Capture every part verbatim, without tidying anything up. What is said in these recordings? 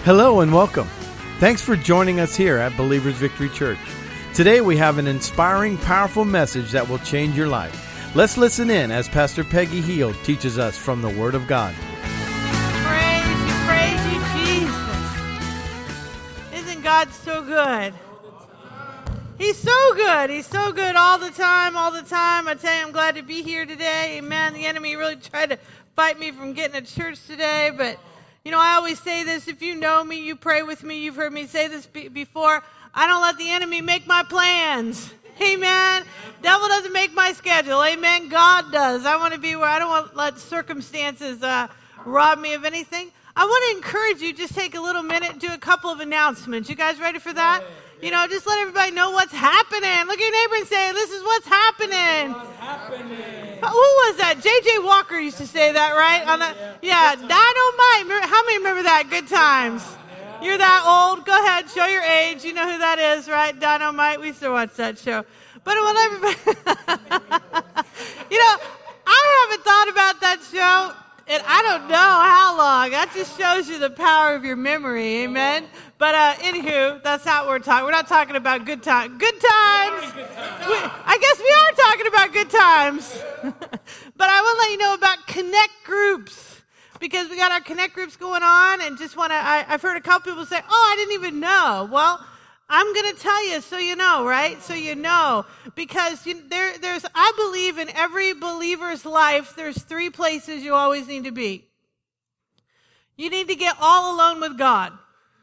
Hello and welcome. Thanks for joining us here at Believers Victory Church. Today we have an inspiring, powerful message that will change your life. Let's listen in as Pastor Peggy Heald teaches us from the Word of God. Praise you, praise you, Jesus. Isn't God so good? He's so good. He's so good all the time, all the time. I tell you, I'm glad to be here today. Amen. The enemy really tried to fight me from getting to church today, but you know, I always say this, if you know me, you pray with me, you've heard me say this be- before, I don't let the enemy make my plans. Amen. Devil doesn't make my schedule. Amen. God does. I want to be where I don't want to let circumstances uh, rob me of anything. I want to encourage you, just take a little minute, do a couple of announcements. You guys ready for that? You know, just let everybody know what's happening. Look at your neighbor and say, this is what's happening. What's happening? Who was that? J J Walker used to say that, right? On the, yeah, Dynamite. Remember, how many remember that? Good times. You're that old. Go ahead, show your age. You know who that is, right? Dynamite. We used to watch that show. But when everybody, you know, I haven't thought about that show in I don't know how long. That just shows you the power of your memory, amen? But uh, anywho, that's not what we're talking. We're not talking about good times. Good times. We, I guess we are talking about good times. But I want to let you know about Connect Groups, because we got our Connect Groups going on, and just want to, I've heard a couple people say, oh, I didn't even know. Well, I'm going to tell you so you know, right? So you know. Because you, there, there's, I believe in every believer's life, there's three places you always need to be. You need to get all alone with God.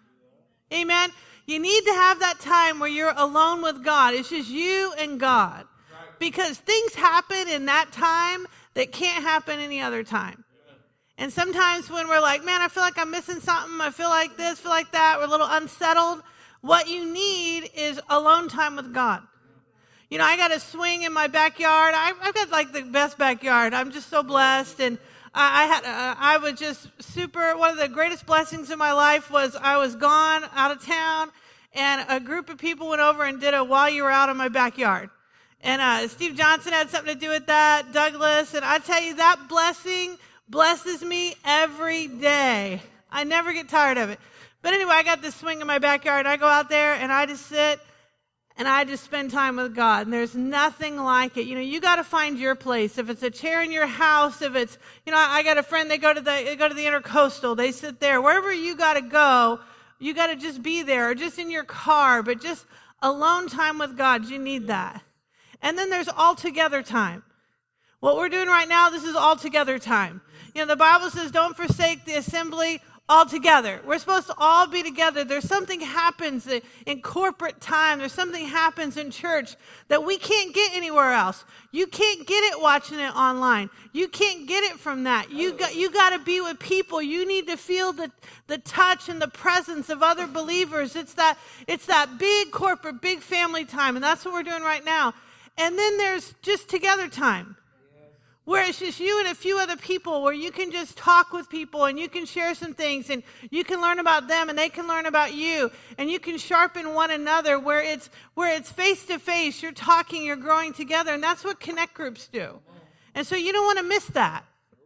Amen? You need to have that time where you're alone with God. It's just you and God. Because things happen in that time that can't happen any other time. And sometimes when we're like, man, I feel like I'm missing something. I feel like this, feel like that. We're a little unsettled. What you need is alone time with God. You know, I got a swing in my backyard. I, I've got like the best backyard. I'm just so blessed. And I, I had, uh, I was just super, one of the greatest blessings in my life was I was gone out of town, and a group of people went over and did a while you were out in my backyard. And uh, Steve Johnson had something to do with that, Douglas. And I tell you, that blessing blesses me every day. I never get tired of it. But anyway, I got this swing in my backyard. I go out there and I just sit and I just spend time with God. And there's nothing like it. You know, you got to find your place. If it's a chair in your house, if it's, you know, I got a friend, they go to the, they go to the Intercoastal. They sit there. Wherever you got to go, you got to just be there, or just in your car. But just alone time with God, you need that. And then there's all together time. What we're doing right now, this is all together time. You know, the Bible says, don't forsake the assembly all together. We're supposed to all be together. There's something happens in corporate time. There's something happens in church that we can't get anywhere else. You can't get it watching it online. You can't get it from that. You got, you got to be with people. You need to feel the, the touch and the presence of other believers. It's that, it's that big corporate, big family time. And that's what we're doing right now. And then there's just together time, where it's just you and a few other people, where you can just talk with people and you can share some things and you can learn about them and they can learn about you, and you can sharpen one another, where it's where it's face to face. You're talking, you're growing together, and that's what Connect Groups do. And so you don't want to miss that.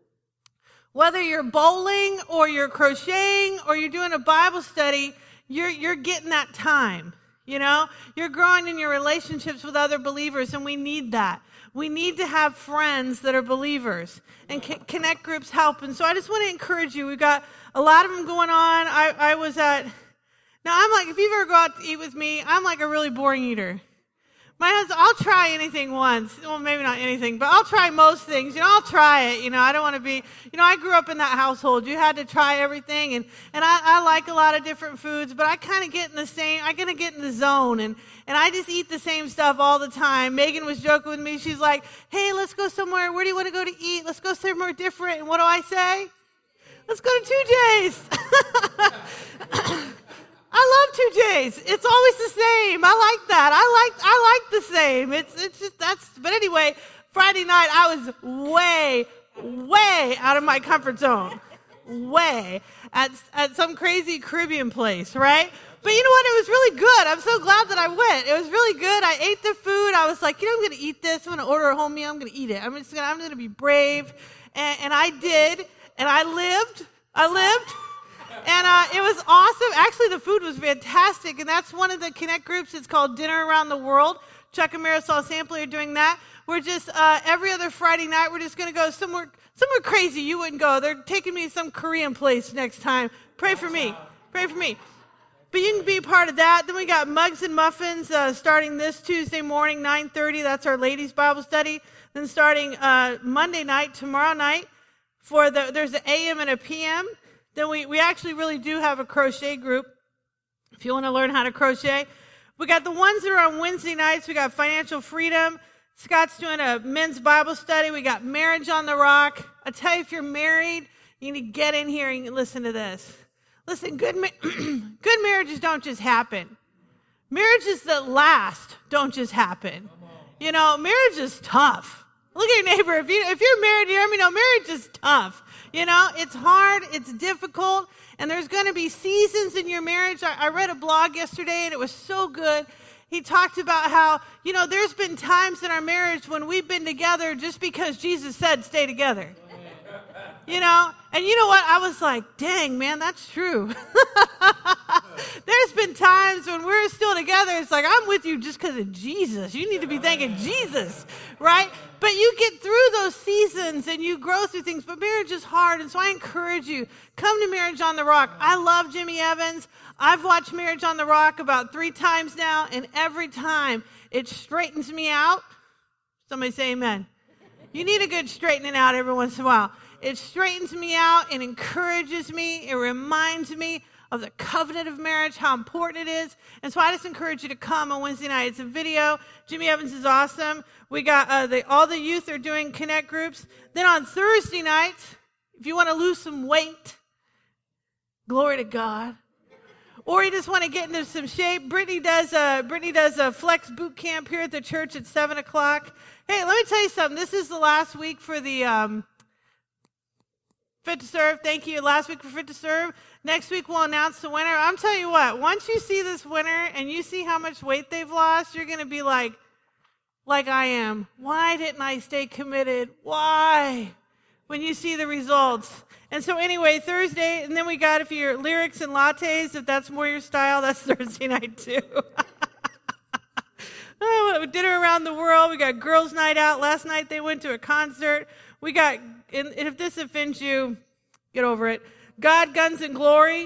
Whether you're bowling or you're crocheting or you're doing a Bible study, you're you're getting that time. You know, you're growing in your relationships with other believers, and we need that. We need to have friends that are believers, and c- Connect Groups help. And so I just want to encourage you. We've got a lot of them going on. I, I was at, now I'm like, if you've ever go out to eat with me, I'm like a really boring eater. My husband, I'll try anything once. Well, maybe not anything, but I'll try most things. You know, I'll try it. You know, I don't want to be, you know, I grew up in that household. You had to try everything. And, and I, I like a lot of different foods, but I kind of get in the same, I kind of get in the zone. And, and I just eat the same stuff all the time. Megan was joking with me. She's like, hey, let's go somewhere. Where do you want to go to eat? Let's go somewhere different. And what do I say? Let's go to two J's. I love two J's. It's always the same. I like that. I like I like the same. It's it's just that's. But anyway, Friday night I was way way out of my comfort zone, way at at some crazy Caribbean place, right? But you know what? It was really good. I'm so glad that I went. It was really good. I ate the food. I was like, you know, I'm going to eat this. I'm going to order a home meal. I'm going to eat it. I'm just going. I'm going to be brave, and, and I did. And I lived. I lived. And uh, it was awesome. Actually, the food was fantastic. And that's one of the Connect groups. It's called Dinner Around the World. Chuck and Marisol Sampley are doing that. We're just, uh, every other Friday night, we're just going to go somewhere somewhere crazy you wouldn't go. They're taking me to some Korean place next time. Pray for me. Pray for me. But you can be a part of that. Then we got Mugs and Muffins uh, starting this Tuesday morning, nine thirty. That's our ladies' Bible study. Then starting uh, Monday night, tomorrow night, for the there's an A M and a P M. Then we, we actually really do have a crochet group if you want to learn how to crochet. We got the ones that are on Wednesday nights. We got Financial Freedom. Scott's doing a men's Bible study. We got Marriage on the Rock. I tell you, if you're married, you need to get in here and listen to this. Listen, good ma- good marriages don't just happen. Marriages that last don't just happen. You know, marriage is tough. Look at your neighbor. If, you, if you're married, you hear me know marriage is tough. You know, it's hard, it's difficult, and there's going to be seasons in your marriage. I, I read a blog yesterday, and it was so good. He talked about how, you know, there's been times in our marriage when we've been together just because Jesus said stay together. You know, and you know what? I was like, dang, man, that's true. There's been times when we're still together. It's like, I'm with you just because of Jesus. You need to be thanking Jesus, right? But you get through those seasons and you grow through things. But marriage is hard. And so I encourage you, come to Marriage on the Rock. I love Jimmy Evans. I've watched Marriage on the Rock about three times now. And every time it straightens me out. Somebody say amen. You need a good straightening out every once in a while. It straightens me out. It encourages me. It reminds me of the covenant of marriage, how important it is. And so I just encourage you to come on Wednesday night. It's a video. Jimmy Evans is awesome. We got uh, the, all the youth are doing Connect groups. Then on Thursday nights, if you want to lose some weight, glory to God. Or you just want to get into some shape, Brittany does a, Brittany does a flex boot camp here at the church at seven o'clock. Hey, let me tell you something. This is the last week for the um, Fit to Serve. Thank you. Last week for Fit to Serve. Next week we'll announce the winner. I'm telling you what, once you see this winner and you see how much weight they've lost, you're going to be like, like I am. Why didn't I stay committed? Why? When you see the results. And so anyway, Thursday, and then we got, if you're lyrics and lattes, if that's more your style, that's Thursday night too. Oh, dinner around the world. We got girls' night out. Last night they went to a concert. We got, and if this offends you, get over it. God, Guns, and Glory.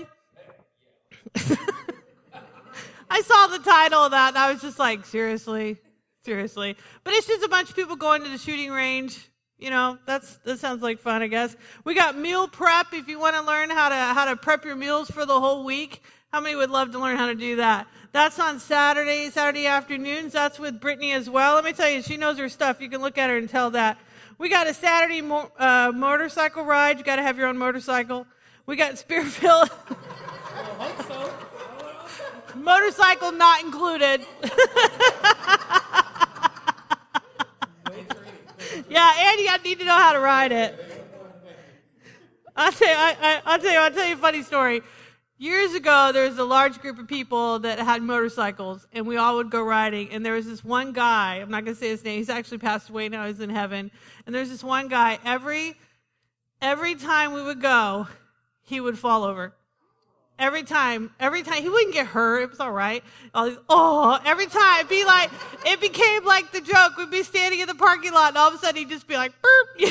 I saw the title of that, and I was just like, seriously? Seriously? But it's just a bunch of people going to the shooting range. You know, that's that sounds like fun, I guess. We got meal prep if you want to learn how to how to prep your meals for the whole week. How many would love to learn how to do that? That's on Saturday, Saturday afternoons. That's with Brittany as well. Let me tell you, she knows her stuff. You can look at her and tell that. We got a Saturday mo- uh, motorcycle ride. You got to have your own motorcycle. We got Spirit-filled. I hope so. Motorcycle not included. Yeah, and you need to know how to ride it. I'll tell you, I, I, I'll tell you, I'll tell you a funny story. Years ago, there was a large group of people that had motorcycles, and we all would go riding. And there was this one guy. I'm not going to say his name. He's actually passed away now. He's in heaven. And there's this one guy. Every every time we would go, he would fall over. Every time, every time, he wouldn't get hurt. It was all right. All these, oh, every time, it'd be like, it became like the joke. We'd be standing in the parking lot, and all of a sudden, he'd just be like, burp.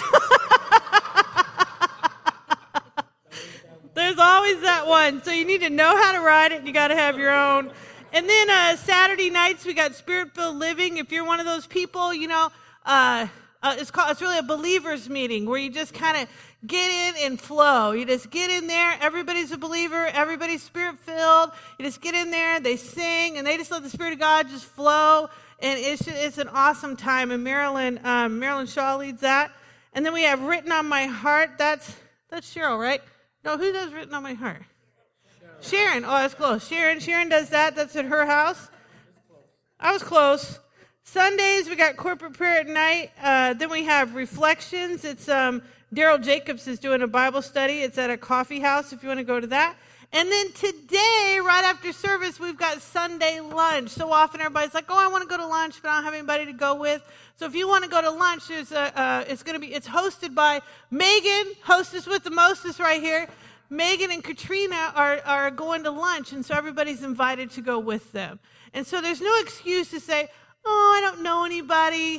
There's always that one. So you need to know how to ride it, and you got to have your own. And then uh, Saturday nights, we got Spirit-filled Living. If you're one of those people, you know, uh, uh, it's called, it's really a believers meeting where you just kind of get in and flow. You just get in there. Everybody's a believer. Everybody's Spirit-filled. You just get in there. They sing, and they just let the Spirit of God just flow. And it's just, it's an awesome time. And Marilyn um, Marilyn Shaw leads that. And then we have Written on My Heart. That's that's Cheryl, right? No, who does Written on My Heart? Sharon. Sharon. Oh, that's close. Sharon. Sharon does that. That's at her house. I was close. Sundays, we got corporate prayer at night. Uh, then we have Reflections. It's um, Daryl Jacobs is doing a Bible study. It's at a coffee house if you want to go to that. And then today, right after service, we've got Sunday lunch. So often everybody's like, oh, I want to go to lunch, but I don't have anybody to go with. So if you want to go to lunch, there's a, uh, it's going to be, it's hosted by Megan, hostess with the mostest right here. Megan and Katrina are, are going to lunch, and so everybody's invited to go with them. And so there's no excuse to say, oh, I don't know anybody.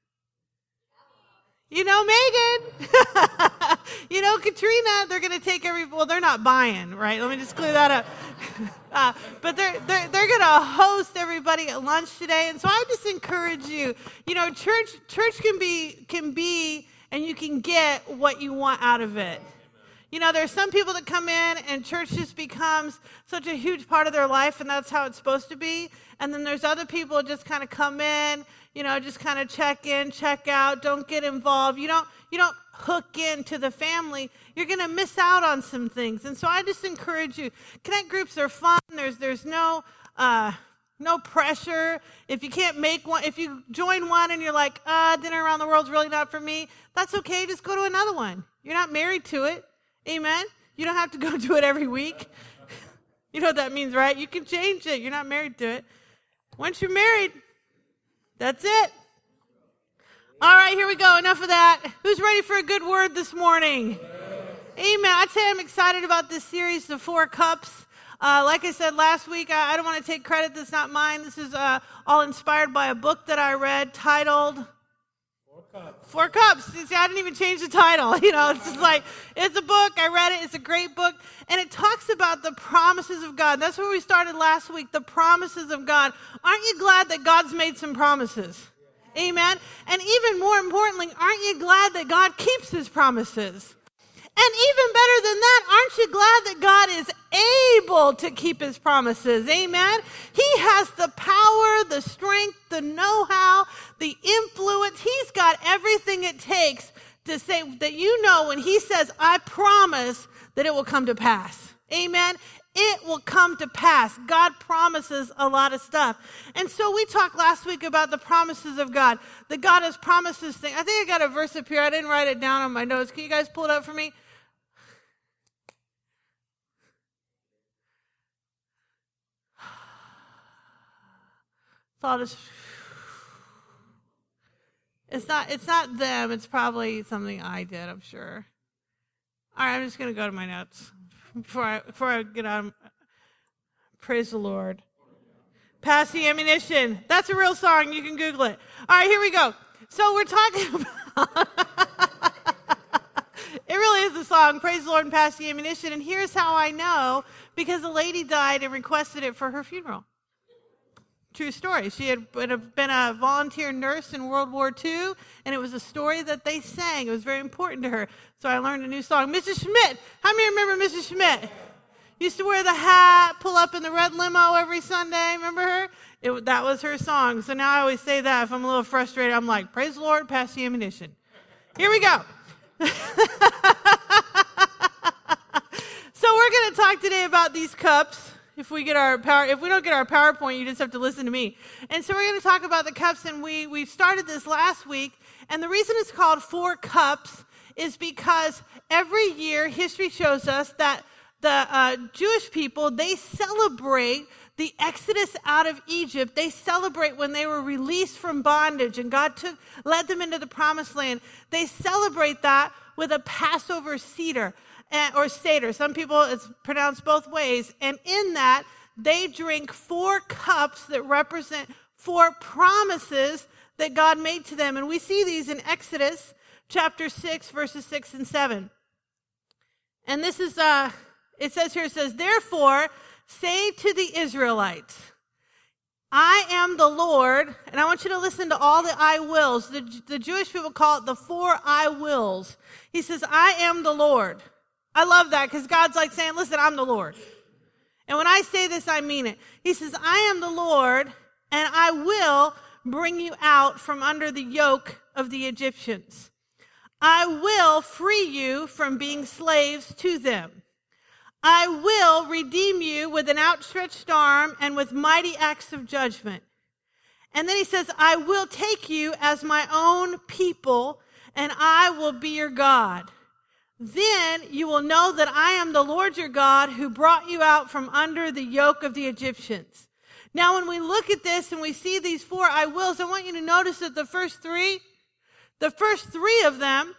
You know Megan. You know Katrina. They're going to take every, well, they're not buying, right? Let me just clear that up. Uh, but they're, they're, they're going to host everybody at lunch today. And so I just encourage you, you know, church, church can be, can be, and you can get what you want out of it. You know, there's some people that come in and church just becomes such a huge part of their life, and that's how it's supposed to be. And then there's other people that just kind of come in, you know, just kind of check in, check out, don't get involved. You don't, you don't hook into the family. You're going to miss out on some things. And so I just encourage you, connect groups are fun. There's, there's no, uh, no pressure. If you can't make one, if you join one and you're like, ah, dinner around the world's really not for me, that's okay. Just go to another one. You're not married to it. Amen? You don't have to go do it every week. You know what that means, right? You can change it. You're not married to it. Once you're married, that's it. All right, here we go. Enough of that. Who's ready for a good word this morning? Amen. I'd say I'm excited about this series, The Four Cups. Uh, like I said last week, I, I don't want to take credit. That's not mine. This is uh, all inspired by a book that I read titled Four Cups. Four Cups. See, I didn't even change the title. You know, it's just like, it's a book. I read it. It's a great book. And it talks about the promises of God. That's where we started last week, the promises of God. Aren't you glad that God's made some promises? Amen. And even more importantly, aren't you glad that God keeps his promises? And even better than that, aren't you glad that God is able to keep his promises? Amen. He has the power, the strength, the know-how, the influence. He's got everything it takes to say that, you know, when he says, I promise, that it will come to pass. Amen. It will come to pass. God promises a lot of stuff. And so we talked last week about the promises of God. That God has promised this thing. I think I got a verse up here. I didn't write it down on my notes. Can you guys pull it up for me? Thought it's, it's not it's not them. It's probably something I did, I'm sure. All right, I'm just going to go to my notes before I before I get on. Praise the Lord. Pass the ammunition. That's a real song. You can Google it. All right, here we go. So we're talking about, it really is a song, Praise the Lord and Pass the Ammunition. And here's how I know, because a lady died and requested it for her funeral. True story. She had been a, been a volunteer nurse in World War Two, and it was a story that they sang. It was very important to her. So I learned a new song. Missus Schmidt. How many remember Missus Schmidt? Used to wear the hat, pull up in the red limo every Sunday. Remember her? It, that was her song. So now I always say that if I'm a little frustrated. I'm like, praise the Lord, pass the ammunition. Here we go. So we're going to talk today about these cups. If we get our power, if we don't get our PowerPoint, you just have to listen to me. And so we're going to talk about the cups, and we we started this last week. And the reason it's called Four Cups is because every year history shows us that the uh, Jewish people, they celebrate the exodus out of Egypt. They celebrate when they were released from bondage and God took led them into the promised land. They celebrate that with a Passover Seder. Or Seder. Some people, it's pronounced both ways. And in that, they drink four cups that represent four promises that God made to them. And we see these in Exodus chapter six, verses six and seven. And this is, uh, it says here, it says, therefore, say to the Israelites, I am the Lord, and I want you to listen to all the I wills. The, the Jewish people call it the four I wills. He says, I am the Lord. I love that because God's like saying, listen, I'm the Lord. And when I say this, I mean it. He says, I am the Lord, and I will bring you out from under the yoke of the Egyptians. I will free you from being slaves to them. I will redeem you with an outstretched arm and with mighty acts of judgment. And then he says, I will take you as my own people, and I will be your God. Then you will know that I am the Lord your God who brought you out from under the yoke of the Egyptians. Now, when we look at this and we see these four I wills, I want you to notice that the first three, the first three of them,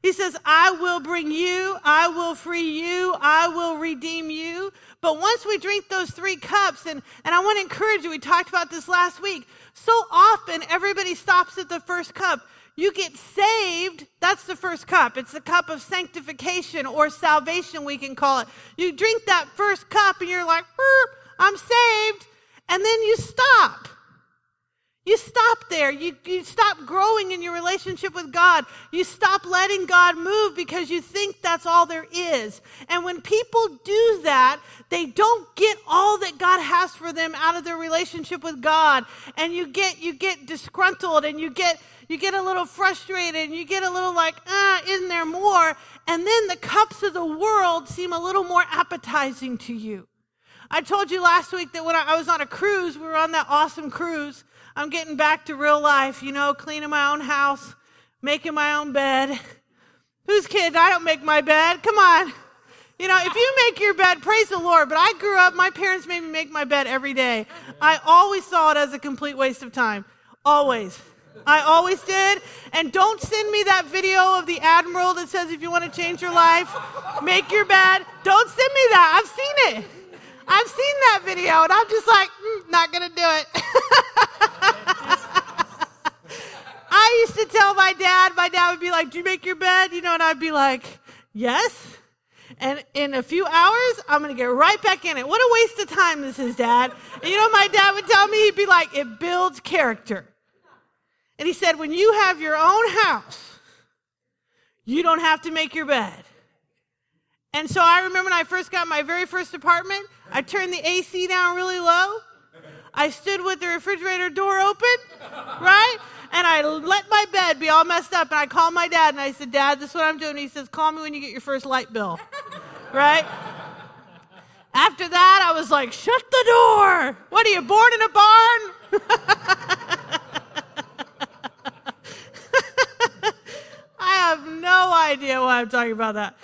He says, I will bring you, I will free you, I will redeem you. But once we drink those three cups, and, and I want to encourage you, we talked about this last week, so often everybody stops at the first cup. You get saved, that's the first cup. It's the cup of sanctification or salvation, we can call it. You drink that first cup and you're like, I'm saved, and then you stop. You stop there. You, you stop growing in your relationship with God. You stop letting God move because you think that's all there is. And when people do that, they don't get all that God has for them out of their relationship with God. And you get you get disgruntled, and you get you get a little frustrated, and you get a little like, ah, isn't there more? And then the cups of the world seem a little more appetizing to you. I told you last week that when I, I was on a cruise, we were on that awesome cruise. I'm getting back to real life, you know, cleaning my own house, making my own bed. Who's kidding? I don't make my bed. Come on. You know, if you make your bed, praise the Lord. But I grew up, my parents made me make my bed every day. I always saw it as a complete waste of time. Always. I always did. And don't send me that video of the Admiral that says if you want to change your life, make your bed. Don't send me that. I've seen it. I've seen that video, and I'm just like, mm, not going to do it. I used to tell my dad, my dad would be like, do you make your bed? You know, and I'd be like, yes. And in a few hours, I'm going to get right back in it. What a waste of time this is, Dad. And you know, my dad would tell me, he'd be like, it builds character. And he said, when you have your own house, you don't have to make your bed. And so I remember when I first got my very first apartment, I turned the A C down really low. I stood with the refrigerator door open, right? And I let my bed be all messed up. And I called my dad and I said, Dad, this is what I'm doing. He says, call me when you get your first light bill, right? After that, I was like, shut the door. What are you, born in a barn? I have no idea why I'm talking about that.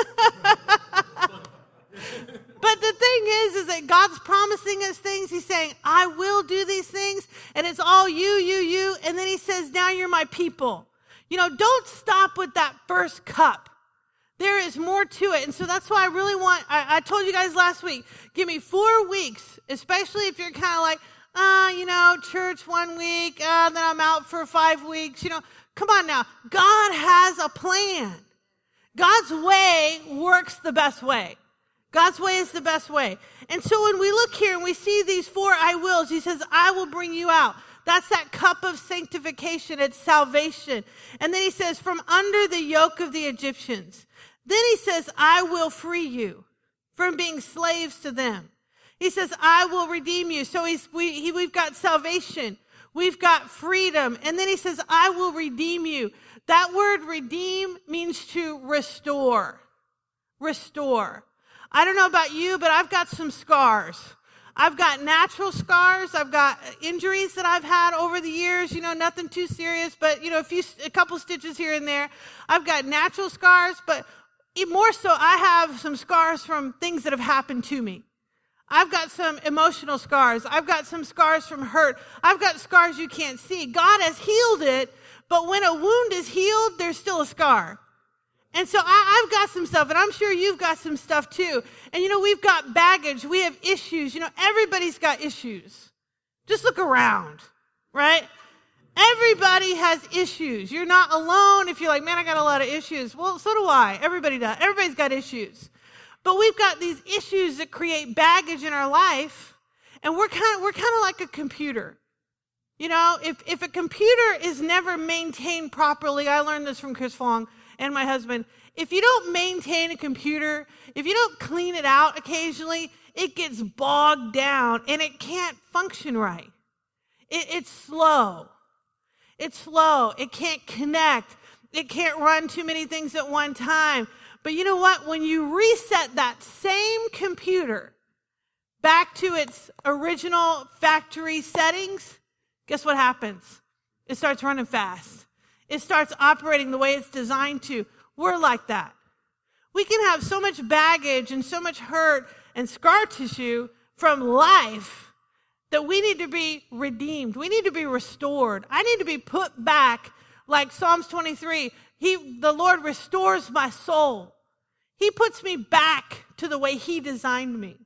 But the thing is, is that God's promising us things. He's saying, I will do these things, and it's all you, you, you. And then he says, now you're my people. You know, don't stop with that first cup. There is more to it. And so that's why I really want, I, I told you guys last week, give me four weeks, especially if you're kind of like, uh, you know, church one week, uh, then I'm out for five weeks. You know, come on now. God has a plan. God's way works the best way. God's way is the best way. And so when we look here and we see these four I wills, he says, I will bring you out. That's that cup of sanctification. It's salvation. And then he says, from under the yoke of the Egyptians. Then he says, I will free you from being slaves to them. He says, I will redeem you. So he's, we, he, we've got salvation. We've got freedom. And then he says, I will redeem you. That word redeem means to restore. Restore. I don't know about you, but I've got some scars. I've got natural scars. I've got injuries that I've had over the years. You know, nothing too serious, but, you know, a few, a couple stitches here and there. I've got natural scars, but more so, I have some scars from things that have happened to me. I've got some emotional scars. I've got some scars from hurt. I've got scars you can't see. God has healed it, but when a wound is healed, there's still a scar. And so I, I've got some stuff, and I'm sure you've got some stuff too. And, you know, we've got baggage. We have issues. You know, everybody's got issues. Just look around, right? Everybody has issues. You're not alone if you're like, man, I got a lot of issues. Well, so do I. Everybody does. Everybody's got issues. But we've got these issues that create baggage in our life, and we're kind of, we're kind of like a computer. You know, if, if a computer is never maintained properly, I learned this from Chris Fong and my husband, if you don't maintain a computer, if you don't clean it out occasionally, it gets bogged down and it can't function right. It, it's slow. It's slow. It can't connect. It can't run too many things at one time. But you know what? When you reset that same computer back to its original factory settings, guess what happens? It starts running fast. It starts operating the way it's designed to. We're like that. We can have so much baggage and so much hurt and scar tissue from life that we need to be redeemed. We need to be restored. I need to be put back like Psalms twenty-three, he, the Lord restores my soul. He puts me back to the way he designed me.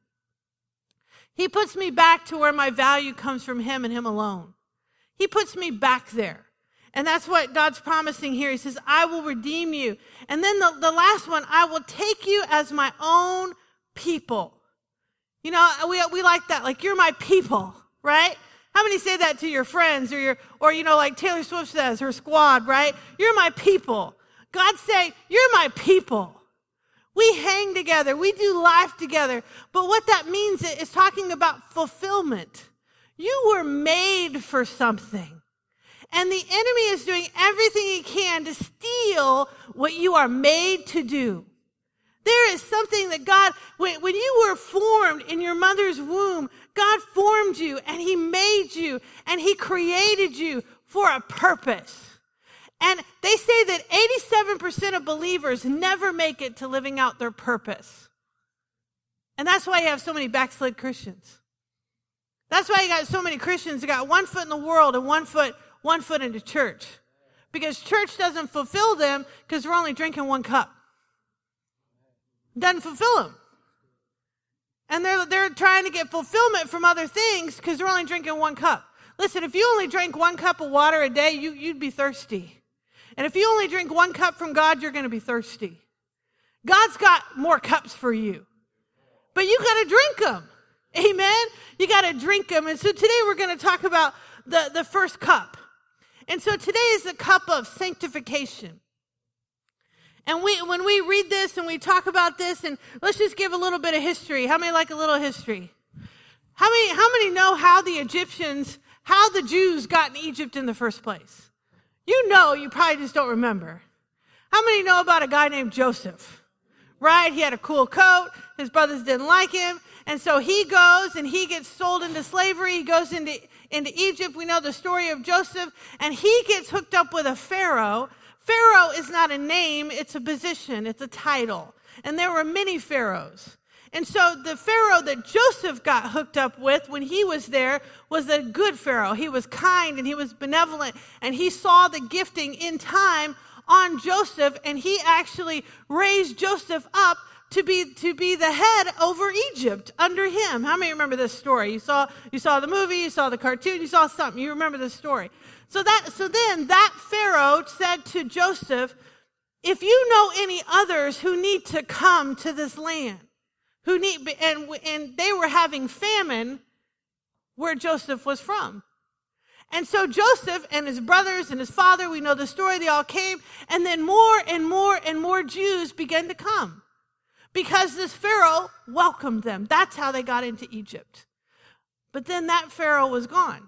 He puts me back to where my value comes from him and him alone. He puts me back there. And that's what God's promising here. He says, I will redeem you. And then the, the last one, I will take you as my own people. You know, we, we like that. Like, you're my people, right? How many say that to your friends or your, or, you know, like Taylor Swift says, her squad, right? You're my people. God's saying, you're my people. We hang together. We do life together. But what that means is talking about fulfillment. You were made for something. And the enemy is doing everything he can to steal what you are made to do. There is something that God, when, when you were formed in your mother's womb, God formed you and he made you and he created you for a purpose. And they say that eighty-seven percent of believers never make it to living out their purpose. And that's why you have so many backslid Christians. That's why you got so many Christians that got one foot in the world and one foot one foot into church. Because church doesn't fulfill them because they're only drinking one cup. It doesn't fulfill them. And they're, they're trying to get fulfillment from other things because they're only drinking one cup. Listen, if you only drank one cup of water a day, you, you'd be thirsty. And if you only drink one cup from God, you're going to be thirsty. God's got more cups for you. But you got to drink them. Amen? You got to drink them. And so today we're going to talk about the, the first cup. And so today is the cup of sanctification. And we, when we read this and we talk about this, and let's just give a little bit of history. How many like a little history? How many, how many know how the Egyptians, how the Jews got in Egypt in the first place? You know, you probably just don't remember. How many know about a guy named Joseph? Right? He had a cool coat. His brothers didn't like him. And so he goes and he gets sold into slavery. He goes into, into Egypt. We know the story of Joseph. And he gets hooked up with a Pharaoh. Pharaoh is not a name. It's a position. It's a title. And there were many pharaohs. And so the Pharaoh that Joseph got hooked up with when he was there was a good Pharaoh. He was kind and he was benevolent. And he saw the gifting in time on Joseph. And he actually raised Joseph up to be to be the head over Egypt under him. How many remember this story? You saw you saw the movie, you saw the cartoon, you saw something. You remember this story. So that so then that Pharaoh said to Joseph, if you know any others who need to come to this land, who need and and they were having famine where Joseph was from. And so Joseph and his brothers and his father, we know the story, they all came, and then more and more and more Jews began to come. Because this Pharaoh welcomed them. That's how they got into Egypt. But then that Pharaoh was gone.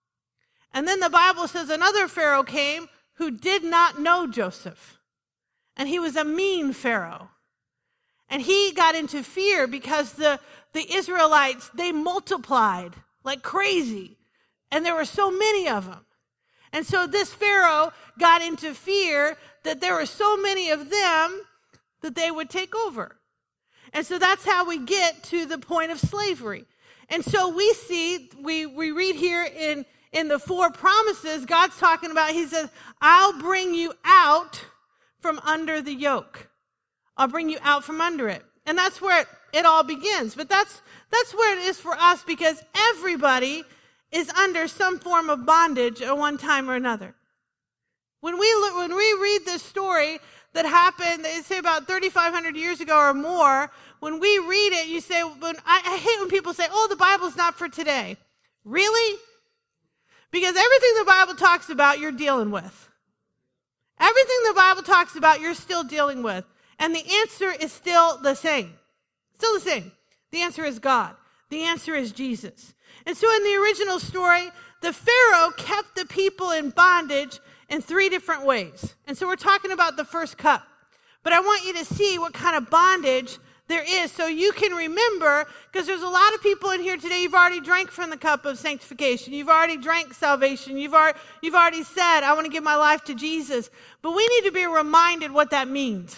And then the Bible says another Pharaoh came who did not know Joseph. And he was a mean Pharaoh. And he got into fear because the, the Israelites, they multiplied like crazy. And there were so many of them. And so this Pharaoh got into fear that there were so many of them that they would take over. And so that's how we get to the point of slavery. And so we see, we, we read here in, in the four promises, God's talking about, he says, I'll bring you out from under the yoke. I'll bring you out from under it. And that's where it, it all begins. But that's, that's where it is for us because everybody is under some form of bondage at one time or another. When we look, when we read this story that happened, they say about thirty-five hundred years ago or more, when we read it, you say, when, I, I hate when people say, oh, the Bible's not for today. Really? Because everything the Bible talks about, you're dealing with. Everything the Bible talks about, you're still dealing with. And the answer is still the same. Still the same. The answer is God. The answer is Jesus. And so in the original story, the Pharaoh kept the people in bondage in three different ways. And so we're talking about the first cup. But I want you to see what kind of bondage there is so you can remember, because there's a lot of people in here today, you've already drank from the cup of sanctification. You've already drank salvation. You've already, you've already said, I want to give my life to Jesus. But we need to be reminded what that means.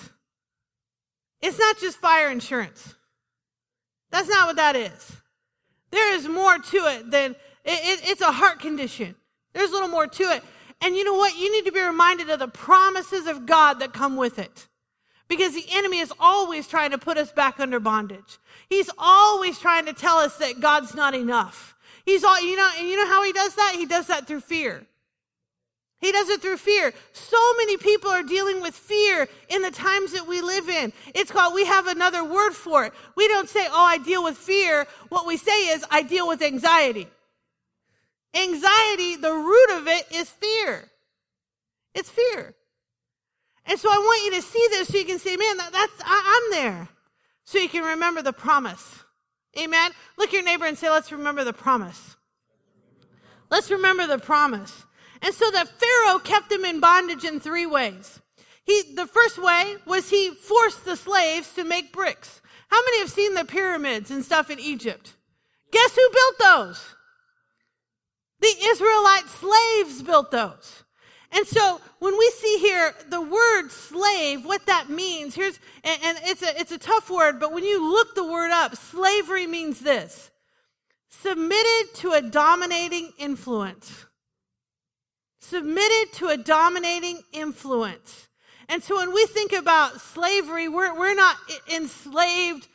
It's not just fire insurance. That's not what that is. There is more to it than, it, it, it's a heart condition. There's a little more to it. And you know what? You need to be reminded of the promises of God that come with it. Because the enemy is always trying to put us back under bondage. He's always trying to tell us that God's not enough. He's all, you know, and you know how he does that? He does that through fear. He does it through fear. So many people are dealing with fear in the times that we live in. It's called, we have another word for it. We don't say, oh, I deal with fear. What we say is, I deal with anxiety. Anxiety, the root of it is fear. It's fear. And so I want you to see this so you can say, man, that, that's, I, I'm there. So you can remember the promise. Amen? Look at your neighbor and say, let's remember the promise. Let's remember the promise. And so that Pharaoh kept them in bondage in three ways. He, the first way was he forced the slaves to make bricks. How many have seen the pyramids and stuff in Egypt? Guess who built those? The Israelite slaves built those. And so when we see here the word slave, what that means, here's, and, and it's a, it's a tough word, but when you look the word up, slavery means this: submitted to a dominating influence. Submitted to a dominating influence. And so when we think about slavery, we're, we're not enslaved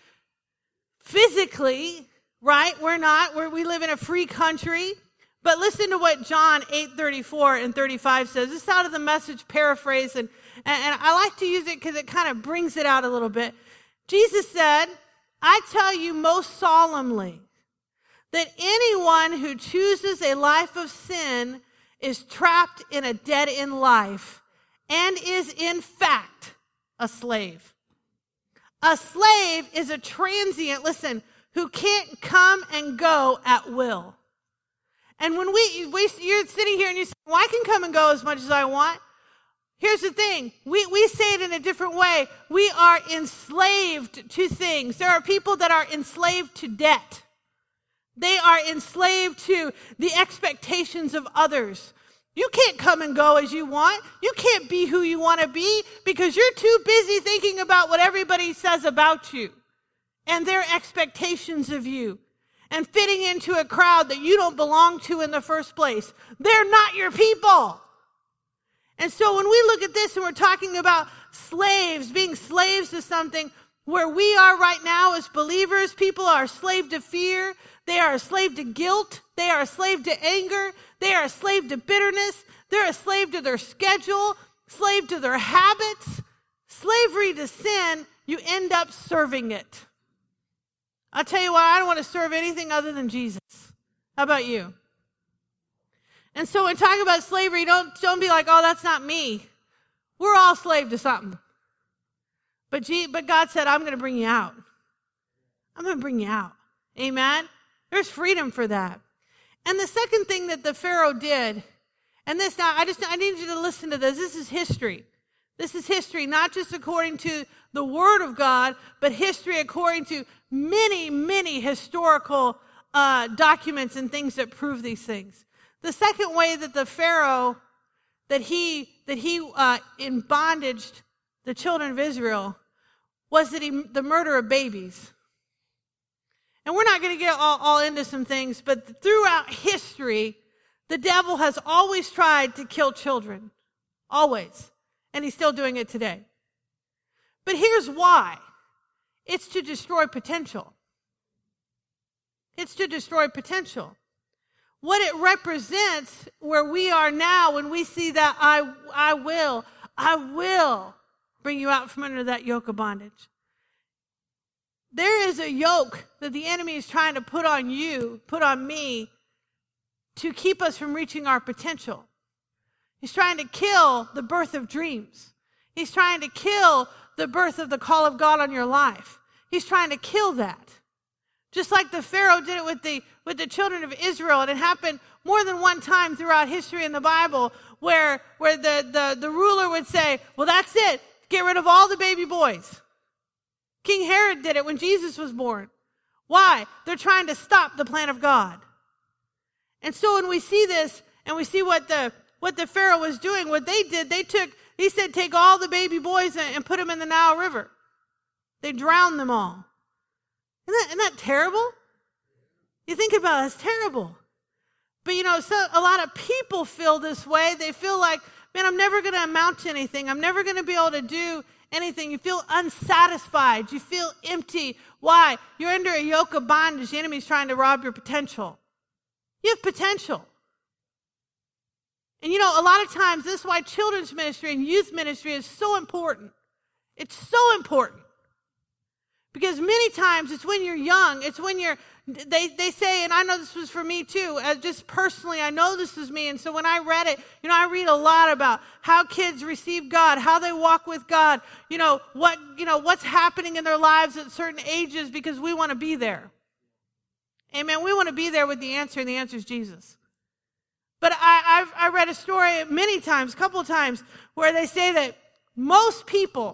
physically, right? We're not. We're, we live in a free country. But listen to what John eight thirty-four and thirty-five says. This is out of the Message paraphrase, and, and, and I like to use it because it kind of brings it out a little bit. Jesus said, I tell you most solemnly that anyone who chooses a life of sin is trapped in a dead-end life and is in fact a slave. A slave is a transient, listen, who can't come and go at will. And when we, we you're sitting here and you say, well, I can come and go as much as I want. Here's the thing. We, we say it in a different way. We are enslaved to things. There are people that are enslaved to debt. They are enslaved to the expectations of others. You can't come and go as you want. You can't be who you want to be because you're too busy thinking about what everybody says about you and their expectations of you and fitting into a crowd that you don't belong to in the first place. They're not your people. And so when we look at this and we're talking about slaves, being slaves to something, where we are right now as believers, people are a slave to fear. They are a slave to guilt. They are a slave to anger. They are a slave to bitterness. They're a slave to their schedule, slave to their habits. Slavery to sin, you end up serving it. I'll tell you what, I don't want to serve anything other than Jesus. How about you? And so when talking about slavery, don't, don't be like, oh, that's not me. We're all slave to something. But, G, but God said, I'm going to bring you out. I'm going to bring you out. Amen? There's freedom for that. And the second thing that the Pharaoh did, and this now, I just I need you to listen to this. This is history. This is history, not just according to the Word of God, but history according to many, many historical uh, documents and things that prove these things. The second way that the Pharaoh, that he that he uh, in bondage the children of Israel, was that he the murder of babies. And we're not going to get all, all into some things, but throughout history, the devil has always tried to kill children. Always. And he's still doing it today. But here's why. It's to destroy potential. It's to destroy potential. What it represents where we are now when we see that I, I will, I will bring you out from under that yoke of bondage. There is a yoke that the enemy is trying to put on you, put on me, to keep us from reaching our potential. He's trying to kill the birth of dreams. He's trying to kill the birth of the call of God on your life. He's trying to kill that. Just like the Pharaoh did it with the, with the children of Israel. And it happened more than one time throughout history in the Bible where, where the, the, the ruler would say, well, that's it. Get rid of all the baby boys. King Herod did it when Jesus was born. Why? They're trying to stop the plan of God. And so when we see this and we see what the what the Pharaoh was doing, what they did, they took, he said, take all the baby boys and, and put them in the Nile River. They drowned them all. Isn't that, isn't that terrible? You think about it, it's terrible. But, you know, so a lot of people feel this way. They feel like, man, I'm never going to amount to anything. I'm never going to be able to do anything. You feel unsatisfied. You feel empty. Why? You're under a yoke of bondage. The enemy's trying to rob your potential. You have potential. And, you know, a lot of times, this is why children's ministry and youth ministry is so important. It's so important. Because many times it's when you're young, it's when you're, they, they say, and I know this was for me too, uh, just personally, I know this is me. And so when I read it, you know, I read a lot about how kids receive God, how they walk with God, you know, what, you know, what's happening in their lives at certain ages, because we want to be there. Amen. We want to be there with the answer, and the answer is Jesus. But I, I've I read a story many times, a couple of times, where they say that most people,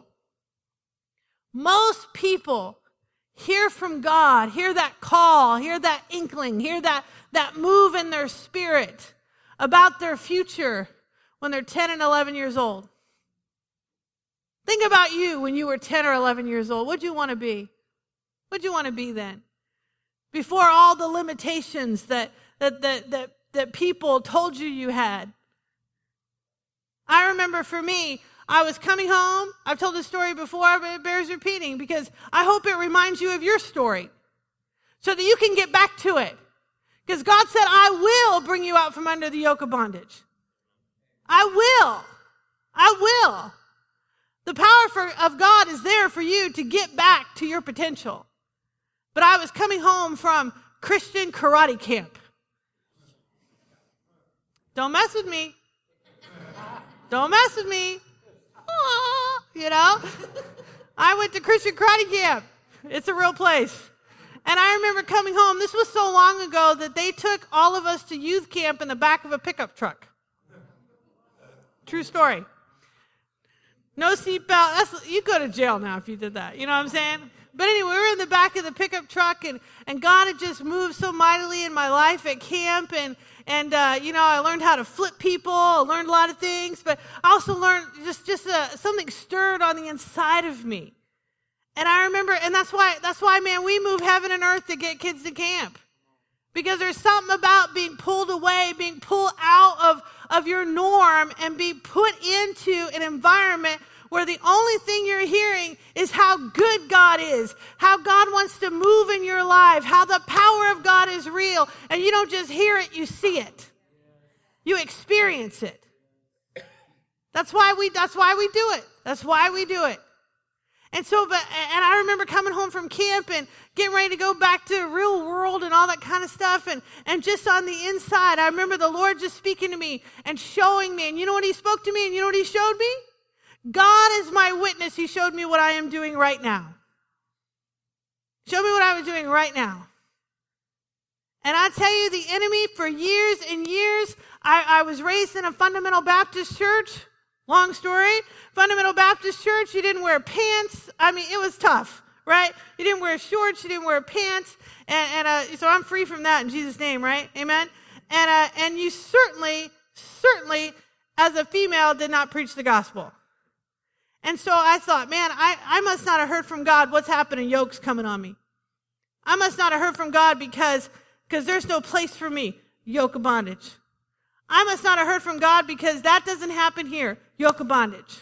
most people hear from God, hear that call, hear that inkling, hear that, that move in their spirit about their future when they're ten and eleven years old. Think about you when you were ten or eleven years old. What'd you want to be? What'd you want to be then? Before all the limitations that, that, that, that, that people told you you had. I remember for me, I was coming home. I've told this story before, but it bears repeating because I hope it reminds you of your story so that you can get back to it. Because God said, I will bring you out from under the yoke of bondage. I will. I will. The power for, of God is there for you to get back to your potential. But I was coming home from Christian karate camp. Don't mess with me. Don't mess with me. Aww, you know, I went to Christian karate camp. It's a real place. And I remember coming home. This was so long ago that they took all of us to youth camp in the back of a pickup truck. True story. No seatbelt. That's, you go to jail now if you did that. You know what I'm saying? But anyway, we were in the back of the pickup truck, and, and God had just moved so mightily in my life at camp, and And, uh, you know, I learned how to flip people. I learned a lot of things. But I also learned just, just uh, something stirred on the inside of me. And I remember, and that's why, that's why, man, we move heaven and earth to get kids to camp. Because there's something about being pulled away, being pulled out of, of your norm and being put into an environment where the only thing you're hearing is how good God is, how God wants to move in your life, how the power of God is real. And you don't just hear it, you see it. You experience it. That's why we, that's why we do it. That's why we do it. And so, but, and I remember coming home from camp and getting ready to go back to the real world and all that kind of stuff. And, and just on the inside, I remember the Lord just speaking to me and showing me. And you know what he spoke to me? And you know what he showed me? God is my witness. He showed me what I am doing right now. Showed me what I was doing right now. And I tell you, the enemy, for years and years, I, I was raised in a fundamental Baptist church. Long story. Fundamental Baptist church, you didn't wear pants. I mean, it was tough, right? You didn't wear shorts. You didn't wear pants. And, and uh, so I'm free from that in Jesus' name, right? Amen? And, uh, and you certainly, certainly, as a female, did not preach the gospel. And so I thought, man, I, I must not have heard from God. What's happening? Yoke's coming on me. I must not have heard from God because because there's no place for me. Yoke of bondage. I must not have heard from God because that doesn't happen here. Yoke of bondage.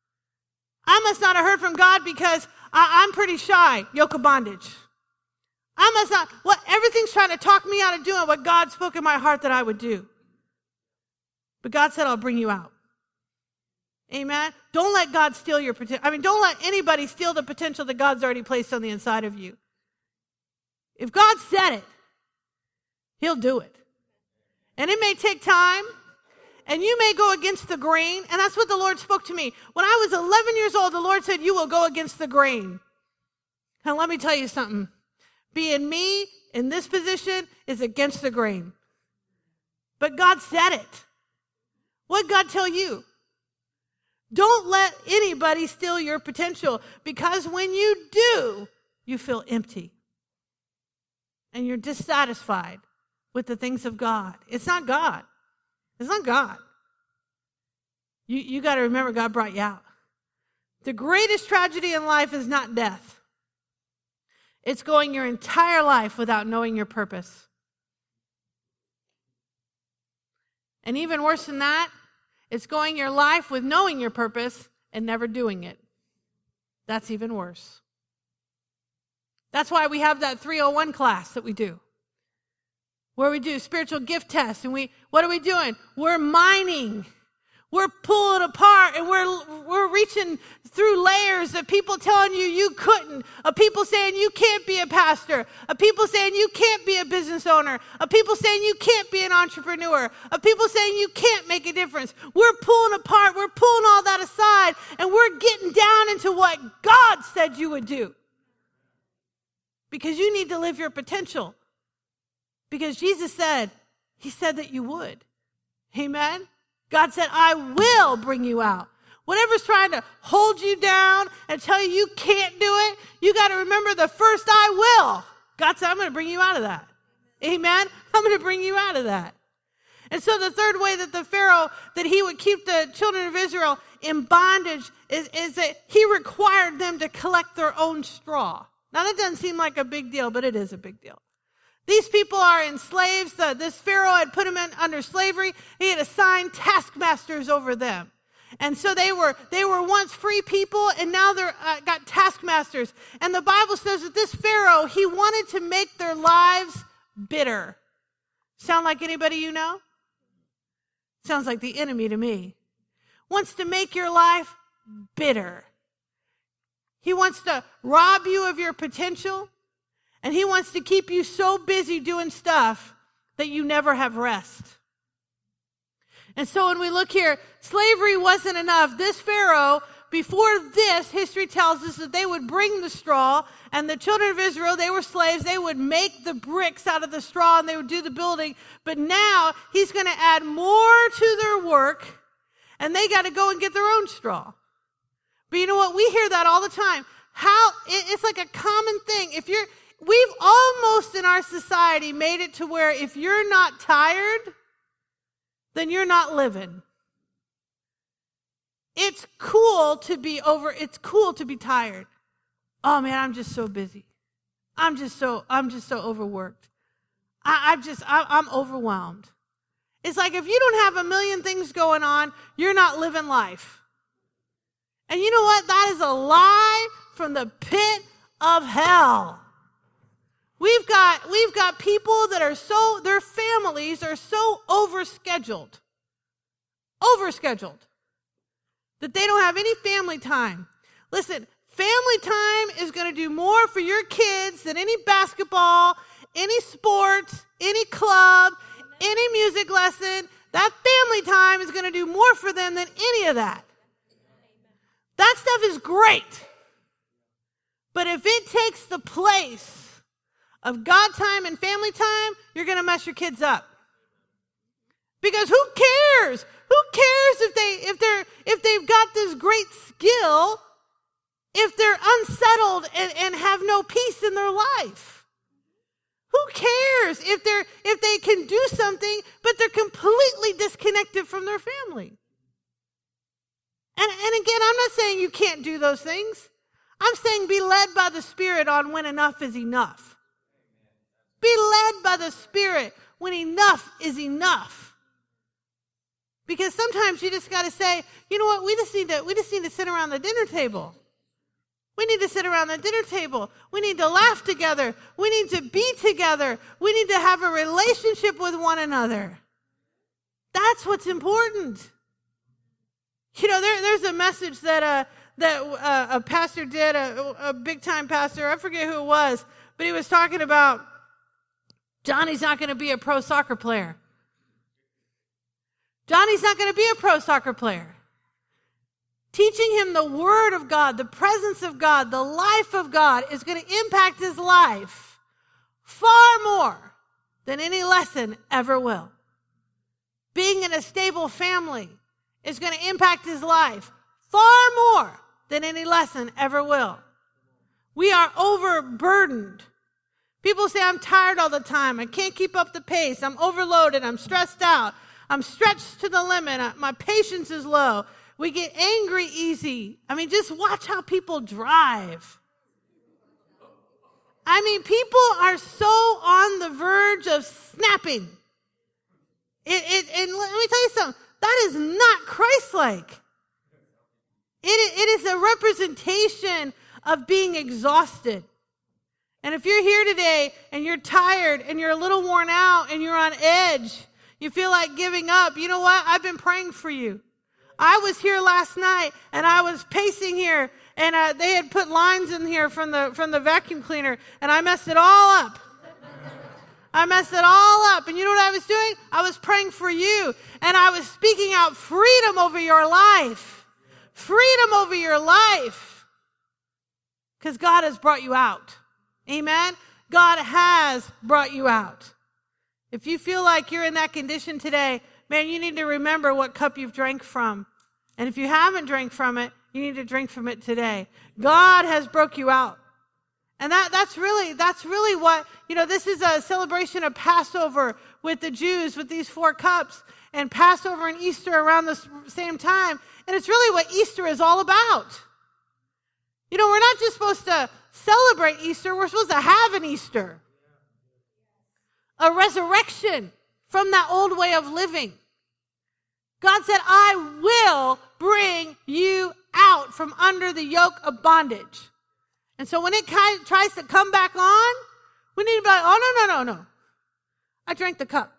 I must not have heard from God because I, I'm pretty shy. Yoke of bondage. I must not. What? Everything's trying to talk me out of doing what God spoke in my heart that I would do. But God said, I'll bring you out. Amen. Don't let God steal your potential. I mean, don't let anybody steal the potential that God's already placed on the inside of you. If God said it, he'll do it. And it may take time, and you may go against the grain, and that's what the Lord spoke to me. When I was eleven years old, the Lord said, you will go against the grain. And let me tell you something. Being me in this position is against the grain. But God said it. What did God tell you? Don't let anybody steal your potential, because when you do, you feel empty. And you're dissatisfied with the things of God. It's not God. It's not God. You, you got to remember God brought you out. The greatest tragedy in life is not death. It's going your entire life without knowing your purpose. And even worse than that, it's going your life with knowing your purpose and never doing it. That's even worse. That's why we have that three oh one class that we do, where we do spiritual gift tests. And we, what are we doing? We're mining. We're pulling apart, and we're we're reaching through layers of people telling you you couldn't, of people saying you can't be a pastor, of people saying you can't be a business owner, of people saying you can't be an entrepreneur, of people saying you can't make a difference. We're pulling apart, we're pulling all that aside, and we're getting down into what God said you would do. Because you need to live your potential. Because Jesus said, he said that you would. Amen? God said, I will bring you out. Whatever's trying to hold you down and tell you you can't do it, you got to remember the first I will. God said, I'm going to bring you out of that. Amen? I'm going to bring you out of that. And so the third way that the Pharaoh, that he would keep the children of Israel in bondage is, is that he required them to collect their own straw. Now that doesn't seem like a big deal, but it is a big deal. These people are enslaved. The, this Pharaoh had put them in, under slavery. He had assigned taskmasters over them. And so they were they were once free people, and now they're uh, got taskmasters. And the Bible says that this Pharaoh, he wanted to make their lives bitter. Sound like anybody you know? Sounds like the enemy to me. Wants to make your life bitter. He wants to rob you of your potential. And he wants to keep you so busy doing stuff that you never have rest. And so when we look here, slavery wasn't enough. This Pharaoh, before this, history tells us that they would bring the straw, and the children of Israel, they were slaves. They would make the bricks out of the straw, and they would do the building. But now he's going to add more to their work, and they got to go and get their own straw. But you know what? We hear that all the time. How it's like a common thing. If you're We've almost in our society made it to where if you're not tired, then you're not living. It's cool to be over, it's cool to be tired. Oh man, I'm just so busy. I'm just so, I'm just so overworked. I, I've just, I, I'm overwhelmed. It's like if you don't have a million things going on, you're not living life. And you know what? That is a lie from the pit of hell. We've got, we've got people that are so, their families are so overscheduled, overscheduled, that they don't have any family time. Listen, family time is going to do more for your kids than any basketball, any sports, any club, any music lesson. That family time is going to do more for them than any of that. That stuff is great. But if it takes the place of God time and family time, you're going to mess your kids up. Because who cares? Who cares if they if they're if they've got this great skill if they're unsettled and, and have no peace in their life? Who cares if they're if they can do something but they're completely disconnected from their family? And and again, I'm not saying you can't do those things. I'm saying be led by the Spirit on when enough is enough. Be led by the Spirit when enough is enough. Because sometimes you just got to say, you know what, we just need to we just need to sit around the dinner table. We need to sit around the dinner table. We need to laugh together. We need to be together. We need to have a relationship with one another. That's what's important. You know, there, there's a message that uh, that uh, a pastor did, a, a big-time pastor, I forget who it was, but he was talking about Johnny's not going to be a pro soccer player. Johnny's not going to be a pro soccer player. Teaching him the Word of God, the presence of God, the life of God is going to impact his life far more than any lesson ever will. Being in a stable family is going to impact his life far more than any lesson ever will. We are overburdened. People say, I'm tired all the time. I can't keep up the pace. I'm overloaded. I'm stressed out. I'm stretched to the limit. My patience is low. We get angry easy. I mean, just watch how people drive. I mean, people are so on the verge of snapping. It, it, and let me tell you something. That is not Christ-like. It, it is a representation of being exhausted. And if you're here today and you're tired and you're a little worn out and you're on edge, you feel like giving up, you know what? I've been praying for you. I was here last night and I was pacing here and uh, they had put lines in here from the from the vacuum cleaner and I messed it all up. I messed it all up. And you know what I was doing? I was praying for you. And I was speaking out freedom over your life. Freedom over your life. Because God has brought you out. Amen? God has brought you out. If you feel like you're in that condition today, man, you need to remember what cup you've drank from. And if you haven't drank from it, you need to drink from it today. God has broke you out. And that, that's really, that's really what, you know, this is a celebration of Passover with the Jews with these four cups and Passover and Easter around the same time. And it's really what Easter is all about. You know, we're not just supposed to celebrate Easter. We're supposed to have an Easter. A resurrection from that old way of living. God said, I will bring you out from under the yoke of bondage. And so when it kind of tries to come back on, we need to be like, oh, no, no, no, no. I drank the cup.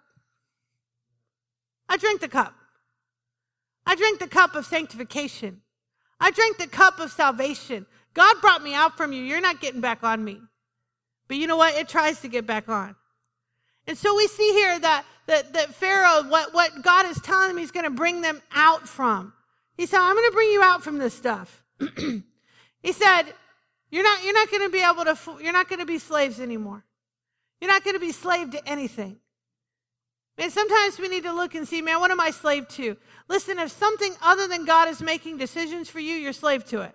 I drank the cup. I drank the cup of sanctification. I drank the cup of salvation. God brought me out from you. You're not getting back on me. But you know what? It tries to get back on. And so we see here that, that, that Pharaoh, what, what God is telling him he's going to bring them out from. He said, I'm going to bring you out from this stuff. He said, You're not, you're not going to be able to, you're not going to be slaves anymore. You're not going to be slave to anything. Man, sometimes we need to look and see, man, what am I slave to? Listen, if something other than God is making decisions for you, you're slave to it.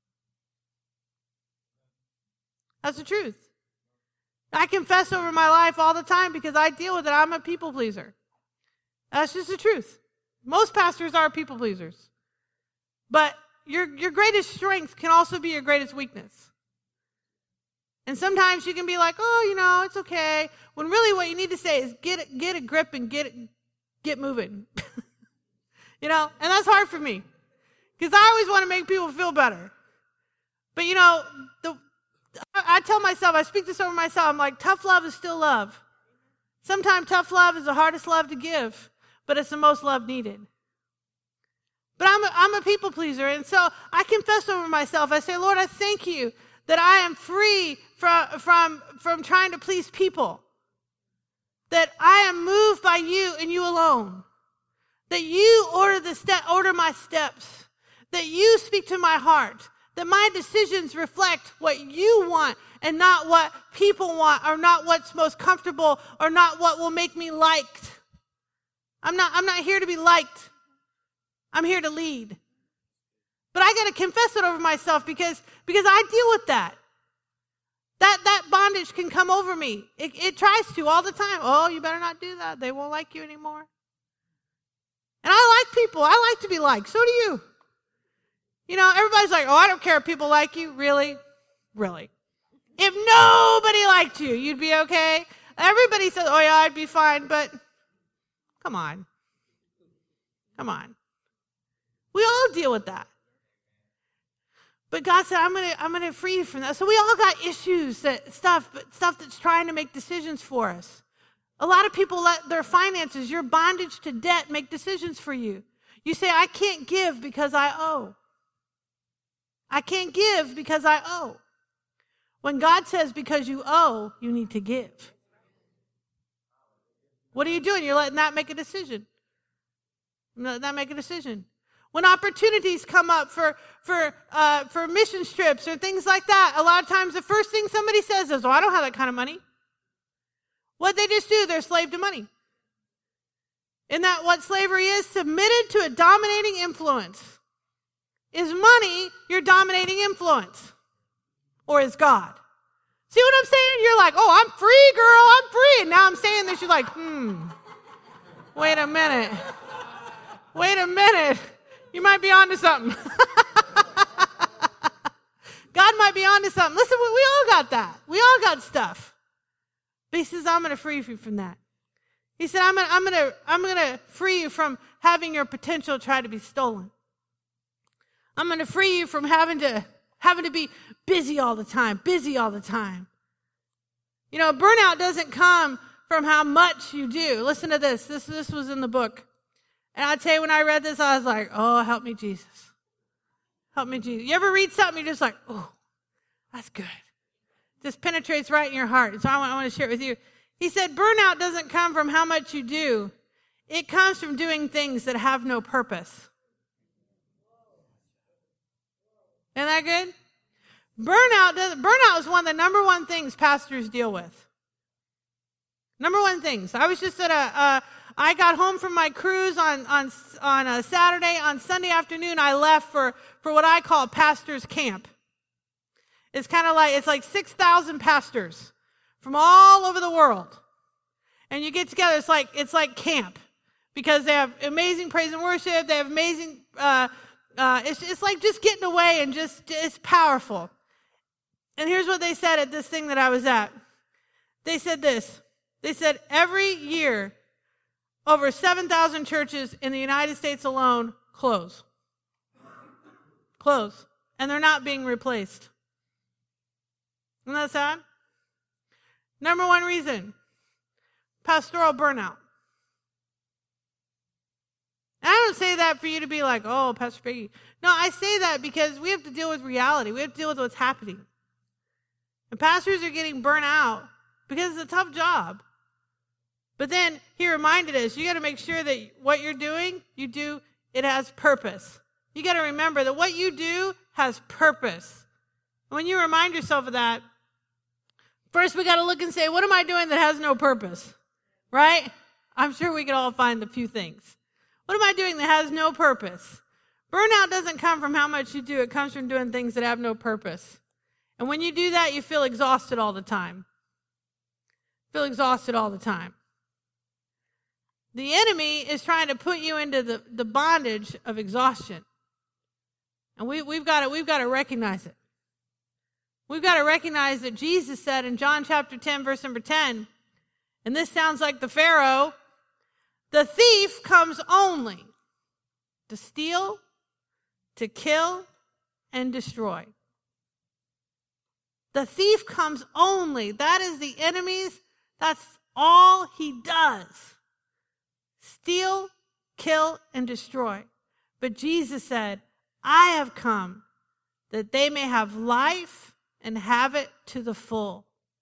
That's the truth. I confess over my life all the time because I deal with it. I'm a people pleaser. That's just the truth. Most pastors are people pleasers. But Your, your greatest strength can also be your greatest weakness. And sometimes you can be like, oh, you know, it's okay. When really what you need to say is get it, get a grip and get it, get moving. You know, and that's hard for me. Because I always want to make people feel better. But, you know, the, I tell myself, I speak this over myself, I'm like, tough love is still love. Sometimes tough love is the hardest love to give, but it's the most love needed. But I'm a, I'm a people pleaser, and so I confess over myself. I say, Lord, I thank you that I am free from, from, from trying to please people, that I am moved by you and you alone, that you order, the step, order my steps, that you speak to my heart, that my decisions reflect what you want and not what people want or not what's most comfortable or not what will make me liked. I'm not, I'm not here to be liked. I'm here to lead. But I got to confess it over myself because, because I deal with that. That that bondage can come over me. It, it tries to all the time. Oh, you better not do that. They won't like you anymore. And I like people. I like to be liked. So do you. You know, everybody's like, oh, I don't care if people like you. Really? Really? If nobody liked you, you'd be okay? Everybody says, oh, yeah, I'd be fine. But come on. Come on. We all deal with that. But God said, I'm gonna, I'm gonna free you from that. So we all got issues, that stuff, but stuff that's trying to make decisions for us. A lot of people let their finances, your bondage to debt, make decisions for you. You say, I can't give because I owe. I can't give because I owe. When God says because you owe, you need to give. What are you doing? You're letting that make a decision. Letting that make a decision. When opportunities come up for for uh, for mission trips or things like that, a lot of times the first thing somebody says is, "Oh, I don't have that kind of money." What they just do, they're slave to money. Isn't that what slavery is? Submitted to a dominating influence. Is money your dominating influence, or is God? See what I'm saying? You're like, "Oh, I'm free, girl. I'm free." And now I'm saying this. You're like, "Hmm. Wait a minute. Wait a minute." You might be onto something. God might be onto something. Listen, we, we all got that. We all got stuff. But he says, I'm going to free you from that. He said, I'm gonna, I'm gonna, I'm gonna free you from having your potential try to be stolen. I'm gonna free you from having to, having to be busy all the time, busy all the time. You know, burnout doesn't come from how much you do. Listen to this. This, this was in the book. And I tell you, when I read this, I was like, oh, help me, Jesus. Help me, Jesus. You ever read something, you're just like, oh, that's good. Just penetrates right in your heart. And so I want, I want to share it with you. He said, burnout doesn't come from how much you do. It comes from doing things that have no purpose. Isn't that good? Burnout, does, burnout is one of the number one things pastors deal with. Number one things. I was just at a, uh, I got home from my cruise on, on, on a Saturday. On Sunday afternoon, I left for, for what I call pastor's camp. It's kind of like, it's like six thousand pastors from all over the world. And you get together, it's like, it's like camp. Because they have amazing praise and worship, they have amazing, uh, uh, it's, it's like just getting away and just, it's powerful. And here's what they said at this thing that I was at. They said this. They said every year, over seven thousand churches in the United States alone close. Close. And they're not being replaced. Isn't that sad? Number one reason, pastoral burnout. And I don't say that for you to be like, oh, Pastor Peggy. No, I say that because we have to deal with reality. We have to deal with what's happening. And pastors are getting burnt out because it's a tough job. But then he reminded us, you got to make sure that what you're doing, you do, it has purpose. You got to remember that what you do has purpose. When you remind yourself of that, first we got to look and say, what am I doing that has no purpose? Right? I'm sure we could all find a few things. What am I doing that has no purpose? Burnout doesn't come from how much you do. It comes from doing things that have no purpose. And when you do that, you feel exhausted all the time. Feel exhausted all the time. The enemy is trying to put you into the, the bondage of exhaustion. And we, we've got to, we've got to recognize it. We've got to recognize that Jesus said in John chapter ten, verse number ten, and this sounds like the Pharaoh, the thief comes only to steal, to kill, and destroy. The thief comes only. That is the enemy's, that's all he does. Steal, kill, and destroy. But Jesus said, I have come that they may have life and have it to the full.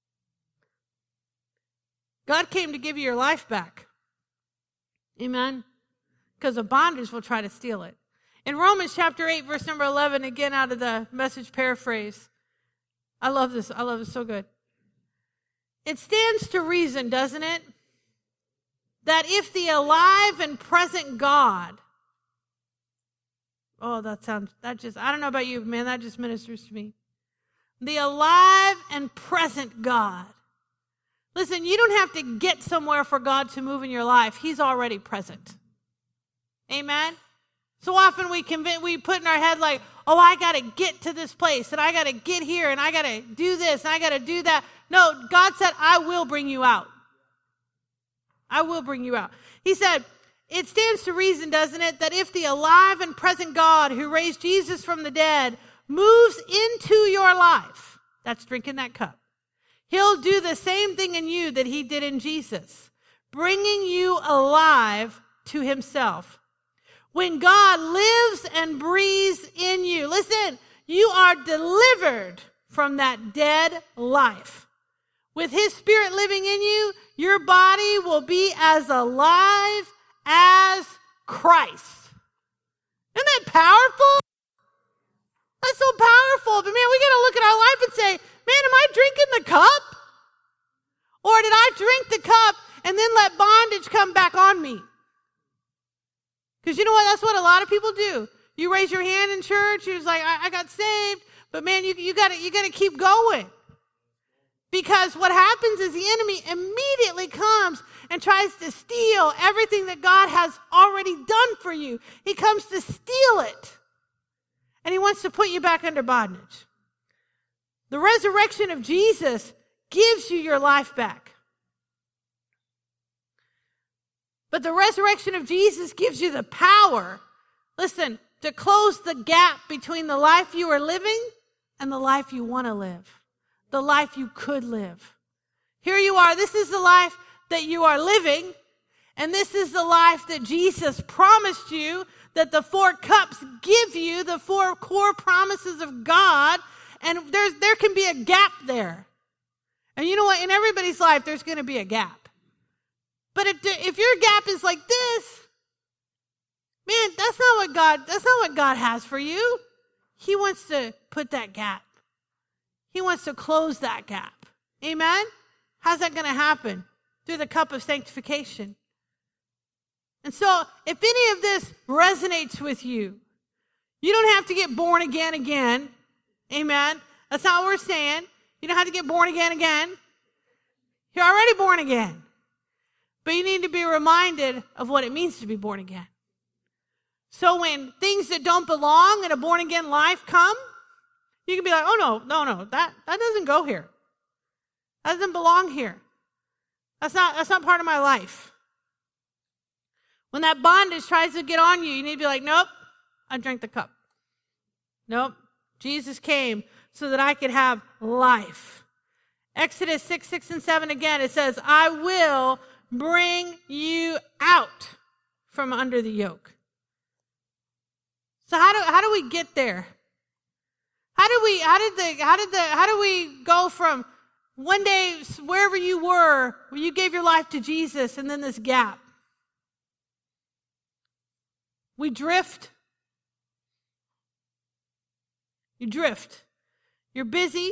God came to give you your life back. Amen? Because the bondage will try to steal it. In Romans chapter eight, verse number eleven, again out of the Message paraphrase. I love this. I love it so good. It stands to reason, doesn't it? That if the alive and present God, oh, that sounds, that just, I don't know about you, man, that just ministers to me. The alive and present God. Listen, you don't have to get somewhere for God to move in your life. He's already present. Amen? So often we convince, we put in our head like, oh, I got to get to this place, and I got to get here, and I got to do this, and I got to do that. No, God said, I will bring you out. I will bring you out. He said, it stands to reason, doesn't it, that if the alive and present God who raised Jesus from the dead moves into your life, that's drinking that cup, he'll do the same thing in you that he did in Jesus, bringing you alive to himself. When God lives and breathes in you, listen, you are delivered from that dead life. With his spirit living in you, your body will be as alive as Christ. Isn't that powerful? That's so powerful. But man, we got to look at our life and say, man, am I drinking the cup? Or did I drink the cup and then let bondage come back on me? Because you know what? That's what a lot of people do. You raise your hand in church. You're just like, I, I got saved. But man, you, you got you got to keep going. Because what happens is the enemy immediately comes and tries to steal everything that God has already done for you. He comes to steal it. And he wants to put you back under bondage. The resurrection of Jesus gives you your life back. But the resurrection of Jesus gives you the power, listen, to close the gap between the life you are living and the life you want to live, the life you could live. Here you are. This is the life that you are living, and this is the life that Jesus promised you, that the four cups give you, the four core promises of God, and there's, there can be a gap there. And you know what? In everybody's life, there's going to be a gap. But if, if your gap is like this, man, that's not what God, that's not what God has for you. He wants to put that gap. He wants to close that gap. Amen? How's that going to happen? Through the cup of sanctification. And so, if any of this resonates with you, you don't have to get born again again. Amen? That's not what we're saying. You don't have to get born again again. You're already born again. But you need to be reminded of what it means to be born again. So when things that don't belong in a born again life come, you can be like, oh no, no, no, that, that doesn't go here. That doesn't belong here. That's not, that's not part of my life. When that bondage tries to get on you, you need to be like, nope, I drank the cup. Nope, Jesus came so that I could have life. Exodus six, six, and seven again, it says, I will bring you out from under the yoke. So how do, how do we get there? How did we, how did the, how did the, how do we go from one day, wherever you were, where you gave your life to Jesus, and then this gap? We drift. You drift. You're busy.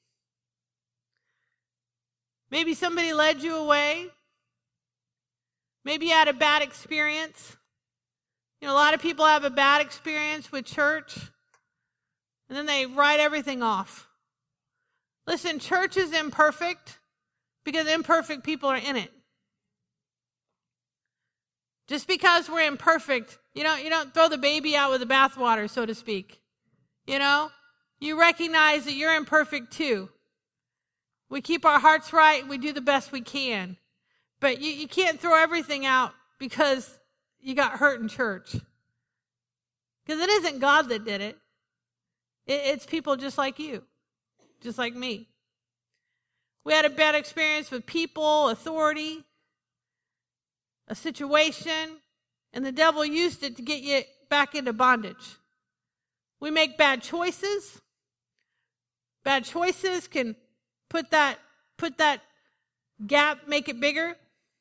Maybe somebody led you away. Maybe you had a bad experience. You know, a lot of people have a bad experience with church, and then they write everything off. Listen, church is imperfect because imperfect people are in it. Just because we're imperfect, you don't, you don't throw the baby out with the bathwater, so to speak. You know, you recognize that you're imperfect too. We keep our hearts right. We do the best we can. But you, you can't throw everything out because you got hurt in church. Because it isn't God that did it. it. It's people just like you, just like me. We had a bad experience with people, authority, a situation, and the devil used it to get you back into bondage. We make bad choices. Bad choices can put that, put that gap, make it bigger.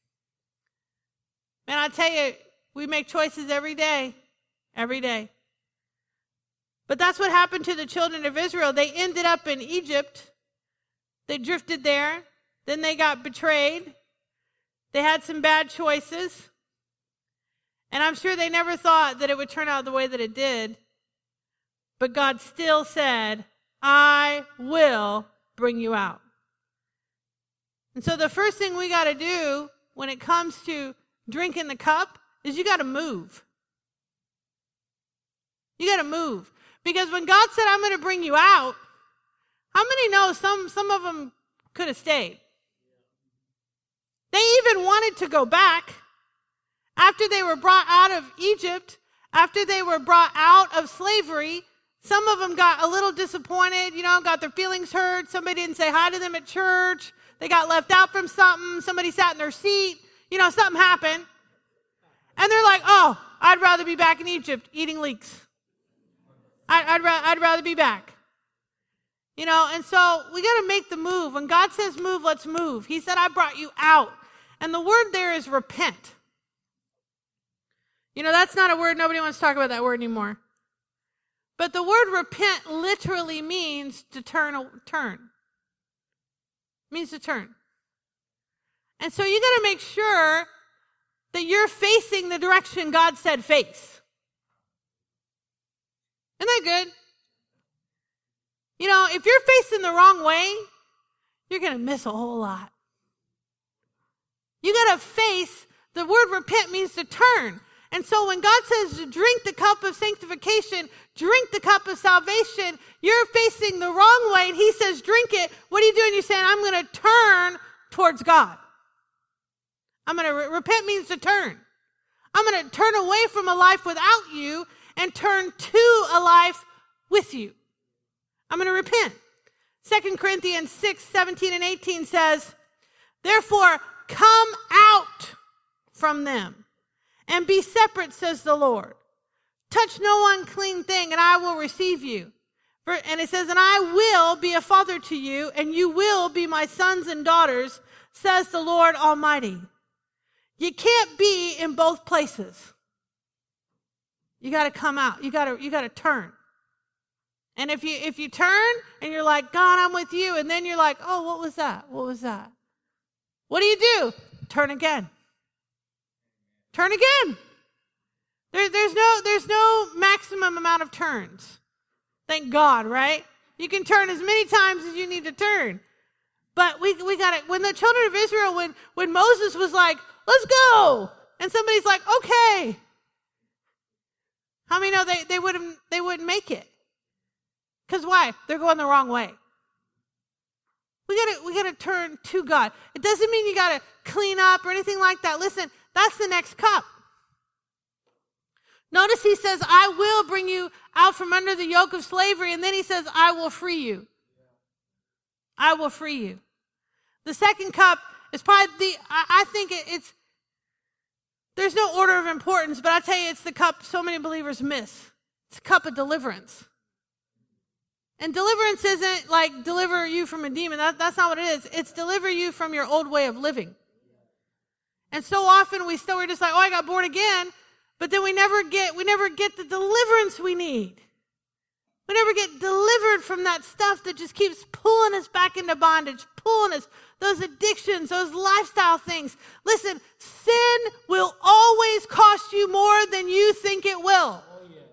And I tell you, we make choices every day, every day. But that's what happened to the children of Israel. They ended up in Egypt. They drifted there. Then they got betrayed. They had some bad choices. And I'm sure they never thought that it would turn out the way that it did. But God still said, I will bring you out. And so the first thing we got to do when it comes to drinking the cup is you got to move. You got to move. Because when God said, I'm going to bring you out, how many know some, some of them could have stayed? They even wanted to go back after they were brought out of Egypt, after they were brought out of slavery. Some of them got a little disappointed, you know, got their feelings hurt. Somebody didn't say hi to them at church. They got left out from something. Somebody sat in their seat. You know, something happened. And they're like, oh, I'd rather be back in Egypt eating leeks. I'd, I'd, ra- I'd rather be back. You know, and so we got to make the move. When God says move, let's move. He said, I brought you out. And the word there is repent. You know, that's not a word. Nobody wants to talk about that word anymore. But the word repent literally means to turn. turn. It means to turn. And so you got to make sure that you're facing the direction God said face. Isn't that good? You know, if you're facing the wrong way, you're going to miss a whole lot. You got to face, the word repent means to turn. And so when God says to drink the cup of sanctification, drink the cup of salvation, you're facing the wrong way and he says drink it. What are you doing? You're saying, I'm going to turn towards God. I'm going to, re- repent means to turn. I'm going to turn away from a life without you and turn to a life with you. I'm going to repent. Second Corinthians six, seventeen and eighteen says, therefore, come out from them and be separate, says the Lord. Touch no unclean thing, and I will receive you. And it says, and I will be a father to you, and you will be my sons and daughters, says the Lord Almighty. You can't be in both places. You got to come out. You got to you got to turn. And if you if you turn and you're like, God, I'm with you, and then you're like, oh, what was that? What was that? What do you do? Turn again. Turn again. There, there's no there's no maximum amount of turns. Thank God, right? You can turn as many times as you need to turn. But we we got it. When the children of Israel, when when Moses was like, let's go, and somebody's like, okay. How many know they, they wouldn't they wouldn't make it? Because why? They're going the wrong way. We gotta we gotta turn to God. It doesn't mean you gotta clean up or anything like that. Listen, that's the next cup. Notice he says, I will bring you out from under the yoke of slavery. And then he says, I will free you. I will free you. The second cup is probably the, I, I think it, it's, there's no order of importance, but I tell you, it's the cup so many believers miss. It's a cup of deliverance. And deliverance isn't like deliver you from a demon. That, that's not what it is. It's deliver you from your old way of living. And so often we still, we're just like, oh, I got born again. But then we never get, we never get the deliverance we need. We never get delivered from that stuff that just keeps pulling us back into bondage, pulling us, those addictions, those lifestyle things. Listen, sin will always cost you more than you think it will. Oh, yes.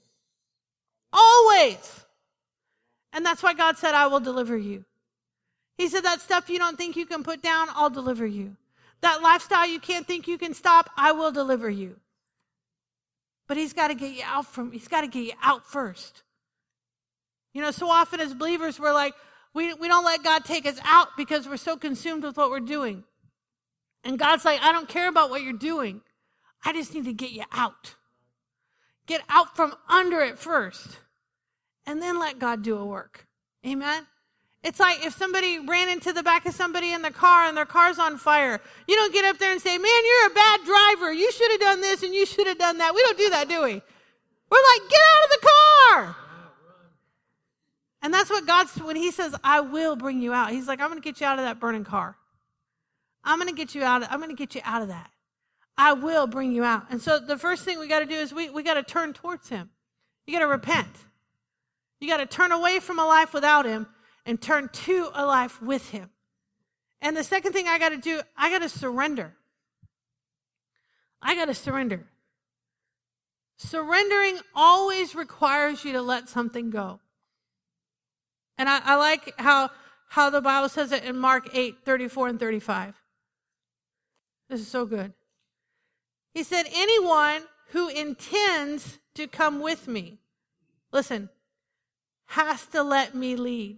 Always. And that's why God said, I will deliver you. He said, that stuff you don't think you can put down, I'll deliver you. That lifestyle you can't think you can stop, I will deliver you. But he's got to get you out from, he's got to get you out first. You know, so often as believers, we're like, we, we don't let God take us out because we're so consumed with what we're doing. And God's like, I don't care about what you're doing. I just need to get you out. Get out from under it first. And then let God do a work. Amen? It's like if somebody ran into the back of somebody in the car and their car's on fire. You don't get up there and say, man, you're a bad driver. You should have done this and you should have done that. We don't do that, do we? We're like, get out of the car. And that's what God's, when he says, I will bring you out. He's like, I'm going to get you out of that burning car. I'm going to get you out of, I'm going to get you out of that. I will bring you out. And so the first thing we got to do is we, we got to turn towards him. You got to repent. You got to turn away from a life without him and turn to a life with him. And the second thing I got to do, I got to surrender. I got to surrender. Surrendering always requires you to let something go. And I, I like how, how the Bible says it in Mark eight, thirty-four and thirty-five. This is so good. He said, anyone who intends to come with me, listen, has to let me lead.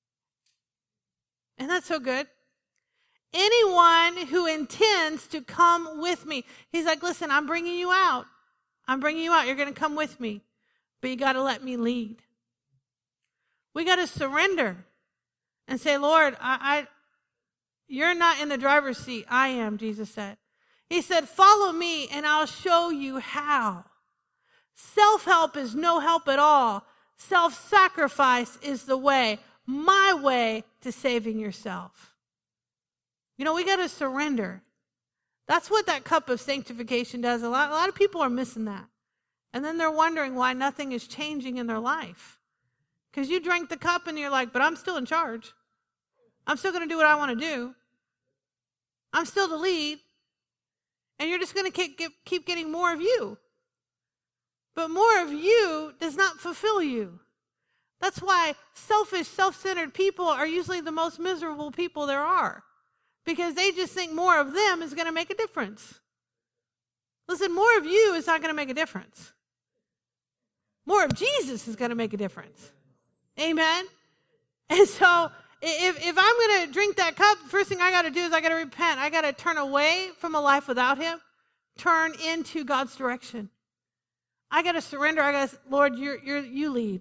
And that's so good. Anyone who intends to come with me. He's like, listen, I'm bringing you out. I'm bringing you out. You're going to come with me. But you got to let me lead. We got to surrender and say, Lord, I, I, you're not in the driver's seat. I am, Jesus said. He said, follow me and I'll show you how. Self-help is no help at all. Self-sacrifice is the way. My way to saving yourself. You know, we got to surrender. That's what that cup of sanctification does. A lot, a lot of people are missing that. And then they're wondering why nothing is changing in their life. Because you drank the cup and you're like, but I'm still in charge. I'm still going to do what I want to do. I'm still the lead. And you're just going to keep, keep getting more of you. But more of you does not fulfill you. That's why selfish, self-centered people are usually the most miserable people there are. Because they just think more of them is going to make a difference. Listen, more of you is not going to make a difference. More of Jesus is going to make a difference. Amen? And so, if, if I'm going to drink that cup, the first thing I got to do is I got to repent. I got to turn away from a life without him, turn into God's direction. I got to surrender. I got to, Lord, you're, you're, you lead.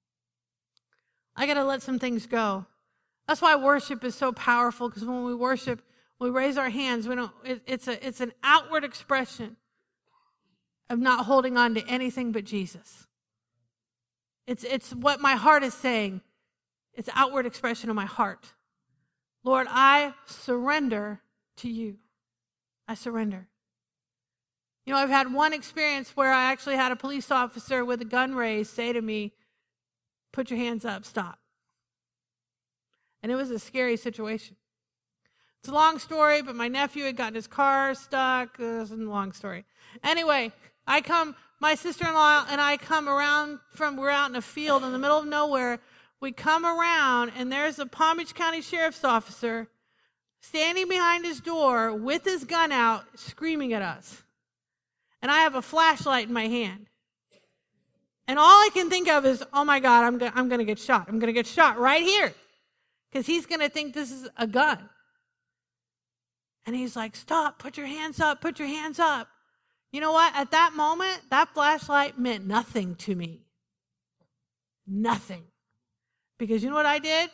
I got to let some things go. That's why worship is so powerful, because when we worship, we raise our hands. We don't. It, it's a. It's an outward expression of not holding on to anything but Jesus. It's it's what my heart is saying. It's outward expression of my heart. Lord, I surrender to you. I surrender. You know, I've had one experience where I actually had a police officer with a gun raised say to me, "Put your hands up, stop." And it was a scary situation. It's a long story, but my nephew had gotten his car stuck. It was a long story. Anyway, I come, my sister-in-law and I come around from, we're out in a field in the middle of nowhere. We come around, and there's a Palm Beach County Sheriff's officer standing behind his door with his gun out, screaming at us. And I have a flashlight in my hand. And all I can think of is, oh my God, I'm, go- I'm going to get shot. I'm going to get shot right here. Because he's going to think this is a gun. And he's like, stop, put your hands up, put your hands up. You know what? At that moment, that flashlight meant nothing to me. Nothing. Because you know what I did?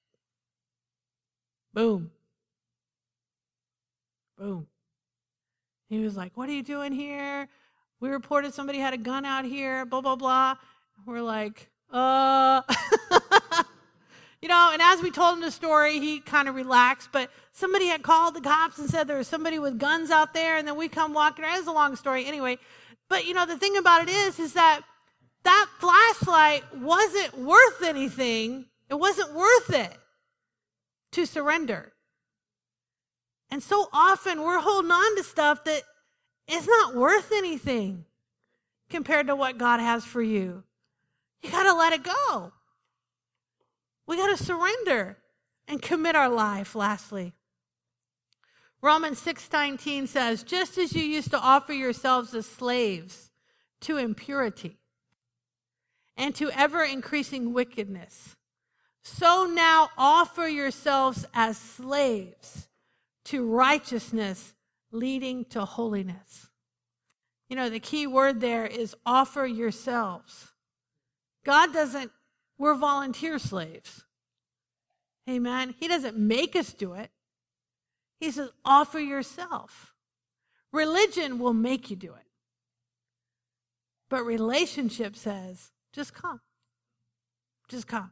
Boom. Boom. He was like, what are you doing here? We reported somebody had a gun out here, blah, blah, blah. We're like, uh... You know, and as we told him the story, he kind of relaxed, but somebody had called the cops and said there was somebody with guns out there, and then we come walking around. It's a long story anyway. But, you know, the thing about it is, is that that flashlight wasn't worth anything. It wasn't worth it to surrender. And so often we're holding on to stuff that is not worth anything compared to what God has for you. You got to let it go. We got to surrender and commit our life, lastly. Romans six nineteen says, just as you used to offer yourselves as slaves to impurity and to ever-increasing wickedness, so now offer yourselves as slaves to righteousness leading to holiness. You know, the key word there is offer yourselves. God doesn't We're volunteer slaves. Amen. He doesn't make us do it. He says, offer yourself. Religion will make you do it. But relationship says, just come. Just come.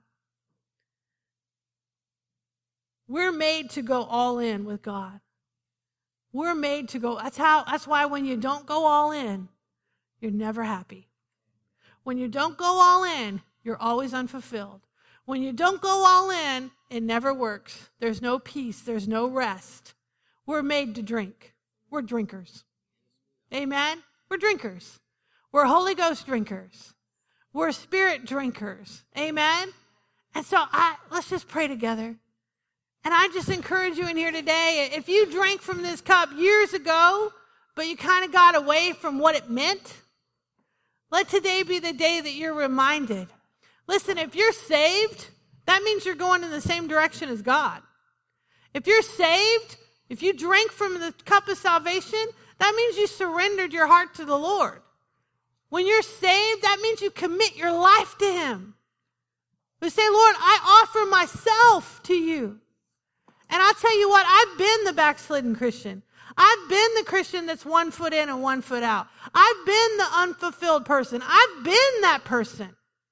We're made to go all in with God. We're made to go. That's how, that's why when you don't go all in, you're never happy. When you don't go all in, you're always unfulfilled. When you don't go all in, it never works. There's no peace. There's no rest. We're made to drink. We're drinkers. Amen? We're drinkers. We're Holy Ghost drinkers. We're Spirit drinkers. Amen? And so I, let's just pray together. And I just encourage you in here today, if you drank from this cup years ago, but you kind of got away from what it meant, let today be the day that you're reminded. Listen, if you're saved, that means you're going in the same direction as God. If you're saved, if you drank from the cup of salvation, that means you surrendered your heart to the Lord. When you're saved, that means you commit your life to Him. You say, Lord, I offer myself to you. And I'll tell you what, I've been the backslidden Christian. I've been the Christian that's one foot in and one foot out. I've been the unfulfilled person. I've been that person.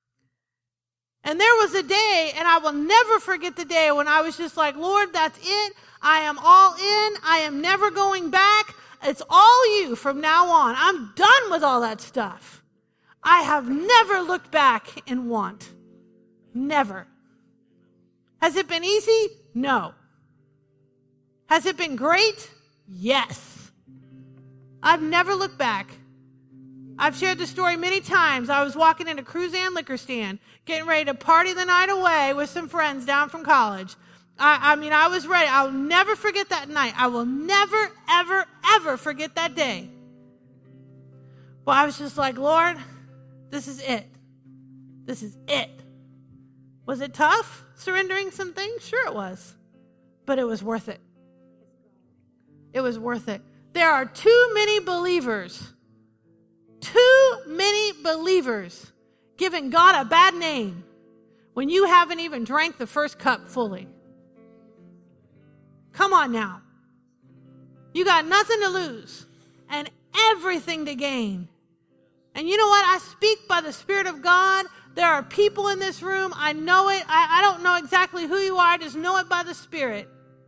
And there was a day, and I will never forget the day when I was just like, Lord, that's it. I am all in. I am never going back. It's all you from now on. I'm done with all that stuff. I have never looked back in want. Never. Has it been easy? No. Has it been great? Yes. I've never looked back. I've shared the story many times. I was walking in a Cruzan liquor stand, getting ready to party the night away with some friends down from college. I, I mean, I was ready. I'll never forget that night. I will never, ever, ever forget that day. Well, I was just like, Lord, this is it. This is it. Was it tough surrendering some things? Sure it was. But it was worth it. It was worth it. There are too many believers, too many believers giving God a bad name when you haven't even drank the first cup fully. Come on now. You got nothing to lose and everything to gain. And you know what? I speak by the Spirit of God. There are people in this room. I know it. I, I don't know exactly who you are. I just know it by the Spirit.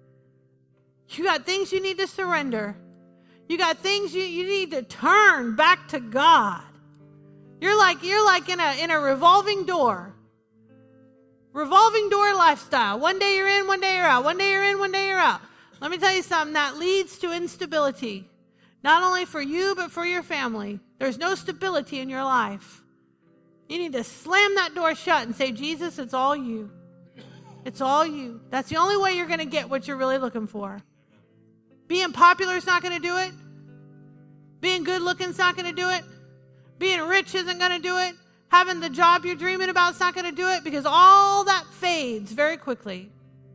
You got things you need to surrender. You got things you, you need to turn back to God. You're like, you're like in a, in a revolving door. Revolving door lifestyle. One day you're in, one day you're out. One day you're in, one day you're out. Let me tell you something. That leads to instability. Not only for you, but for your family. There's no stability in your life. You need to slam that door shut and say, Jesus, it's all you. It's all you. That's the only way you're going to get what you're really looking for. Being popular is not going to do it. Being good looking is not going to do it. Being rich isn't going to do it. Having the job you're dreaming about is not going to do it, because all that fades very quickly.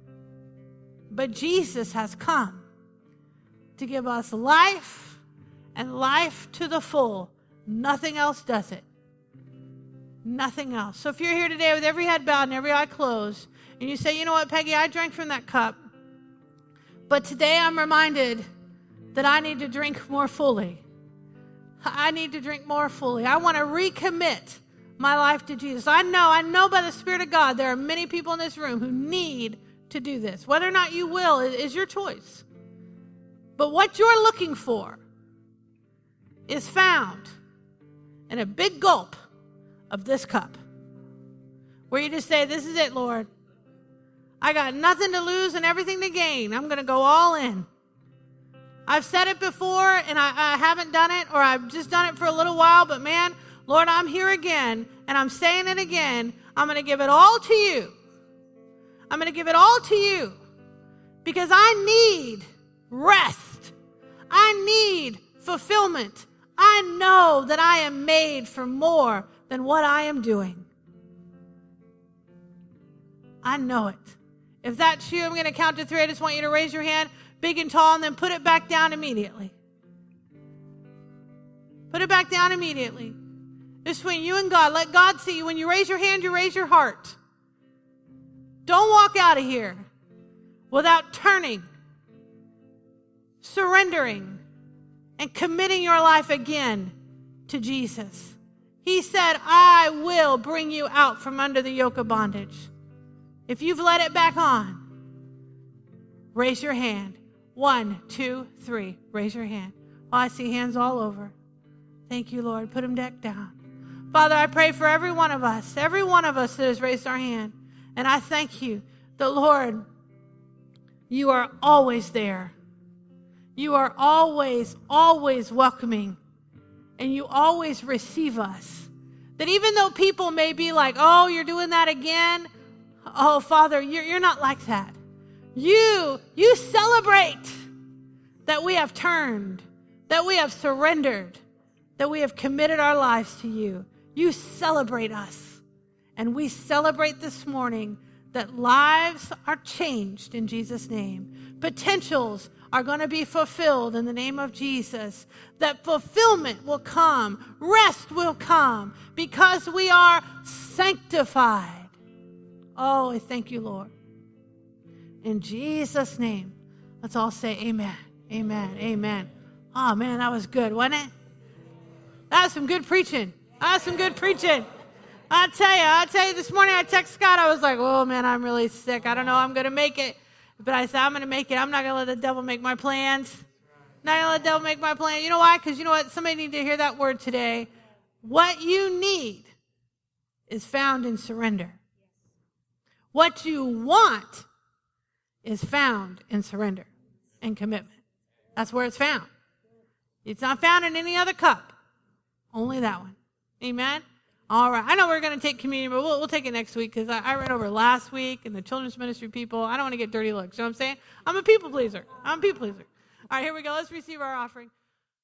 But Jesus has come to give us life and life to the full. Nothing else does it. Nothing else. So if you're here today with every head bowed and every eye closed, and you say, you know what, Peggy, I drank from that cup, but today I'm reminded that I need to drink more fully. I need to drink more fully. I want to recommit my life to Jesus. I know, I know by the Spirit of God there are many people in this room who need to do this. Whether or not you will is your choice. But what you're looking for is found in a big gulp of this cup, where you just say, this is it, Lord. I got nothing to lose and everything to gain. I'm going to go all in. I've said it before and I, I haven't done it, or I've just done it for a little while, but man, Lord, I'm here again and I'm saying it again. I'm going to give it all to you. I'm going to give it all to you because I need rest. I need fulfillment. I know that I am made for more than what I am doing. I know it. If that's you, I'm going to count to three. I just want you to raise your hand big and tall and then put it back down immediately. Put it back down immediately. It's between you and God. Let God see you. When you raise your hand, you raise your heart. Don't walk out of here without turning, surrendering, and committing your life again to Jesus. He said, I will bring you out from under the yoke of bondage. If you've let it back on, raise your hand. One, two, three. Raise your hand. Oh, I see hands all over. Thank you, Lord. Put them back down. Father, I pray for every one of us, every one of us that has raised our hand. And I thank you that, Lord, you are always there. You are always, always welcoming. And you always receive us. That even though people may be like, oh, you're doing that again. Oh, Father, you're, you're not like that. You, you celebrate that we have turned, that we have surrendered, that we have committed our lives to you. You celebrate us. And we celebrate this morning that lives are changed in Jesus' name. Potentials are going to be fulfilled in the name of Jesus. That fulfillment will come. Rest will come because we are sanctified. Oh, I thank you, Lord. In Jesus' name, let's all say amen, amen, amen. Oh, man, that was good, wasn't it? That was some good preaching. That was some good preaching. I tell you, I tell you, this morning I text Scott. I was like, oh, man, I'm really sick. I don't know I'm going to make it. But I said, I'm going to make it. I'm not going to let the devil make my plans. Not going to let the devil make my plan. You know why? Because you know what? Somebody need to hear that word today. What you need is found in surrender. What you want is found in surrender and commitment. That's where it's found. It's not found in any other cup. Only that one. Amen? All right. I know we're going to take communion, but we'll, we'll take it next week because I, I read over last week and the children's ministry people. I don't want to get dirty looks. You know what I'm saying? I'm a people pleaser. I'm a people pleaser. All right, here we go. Let's receive our offering.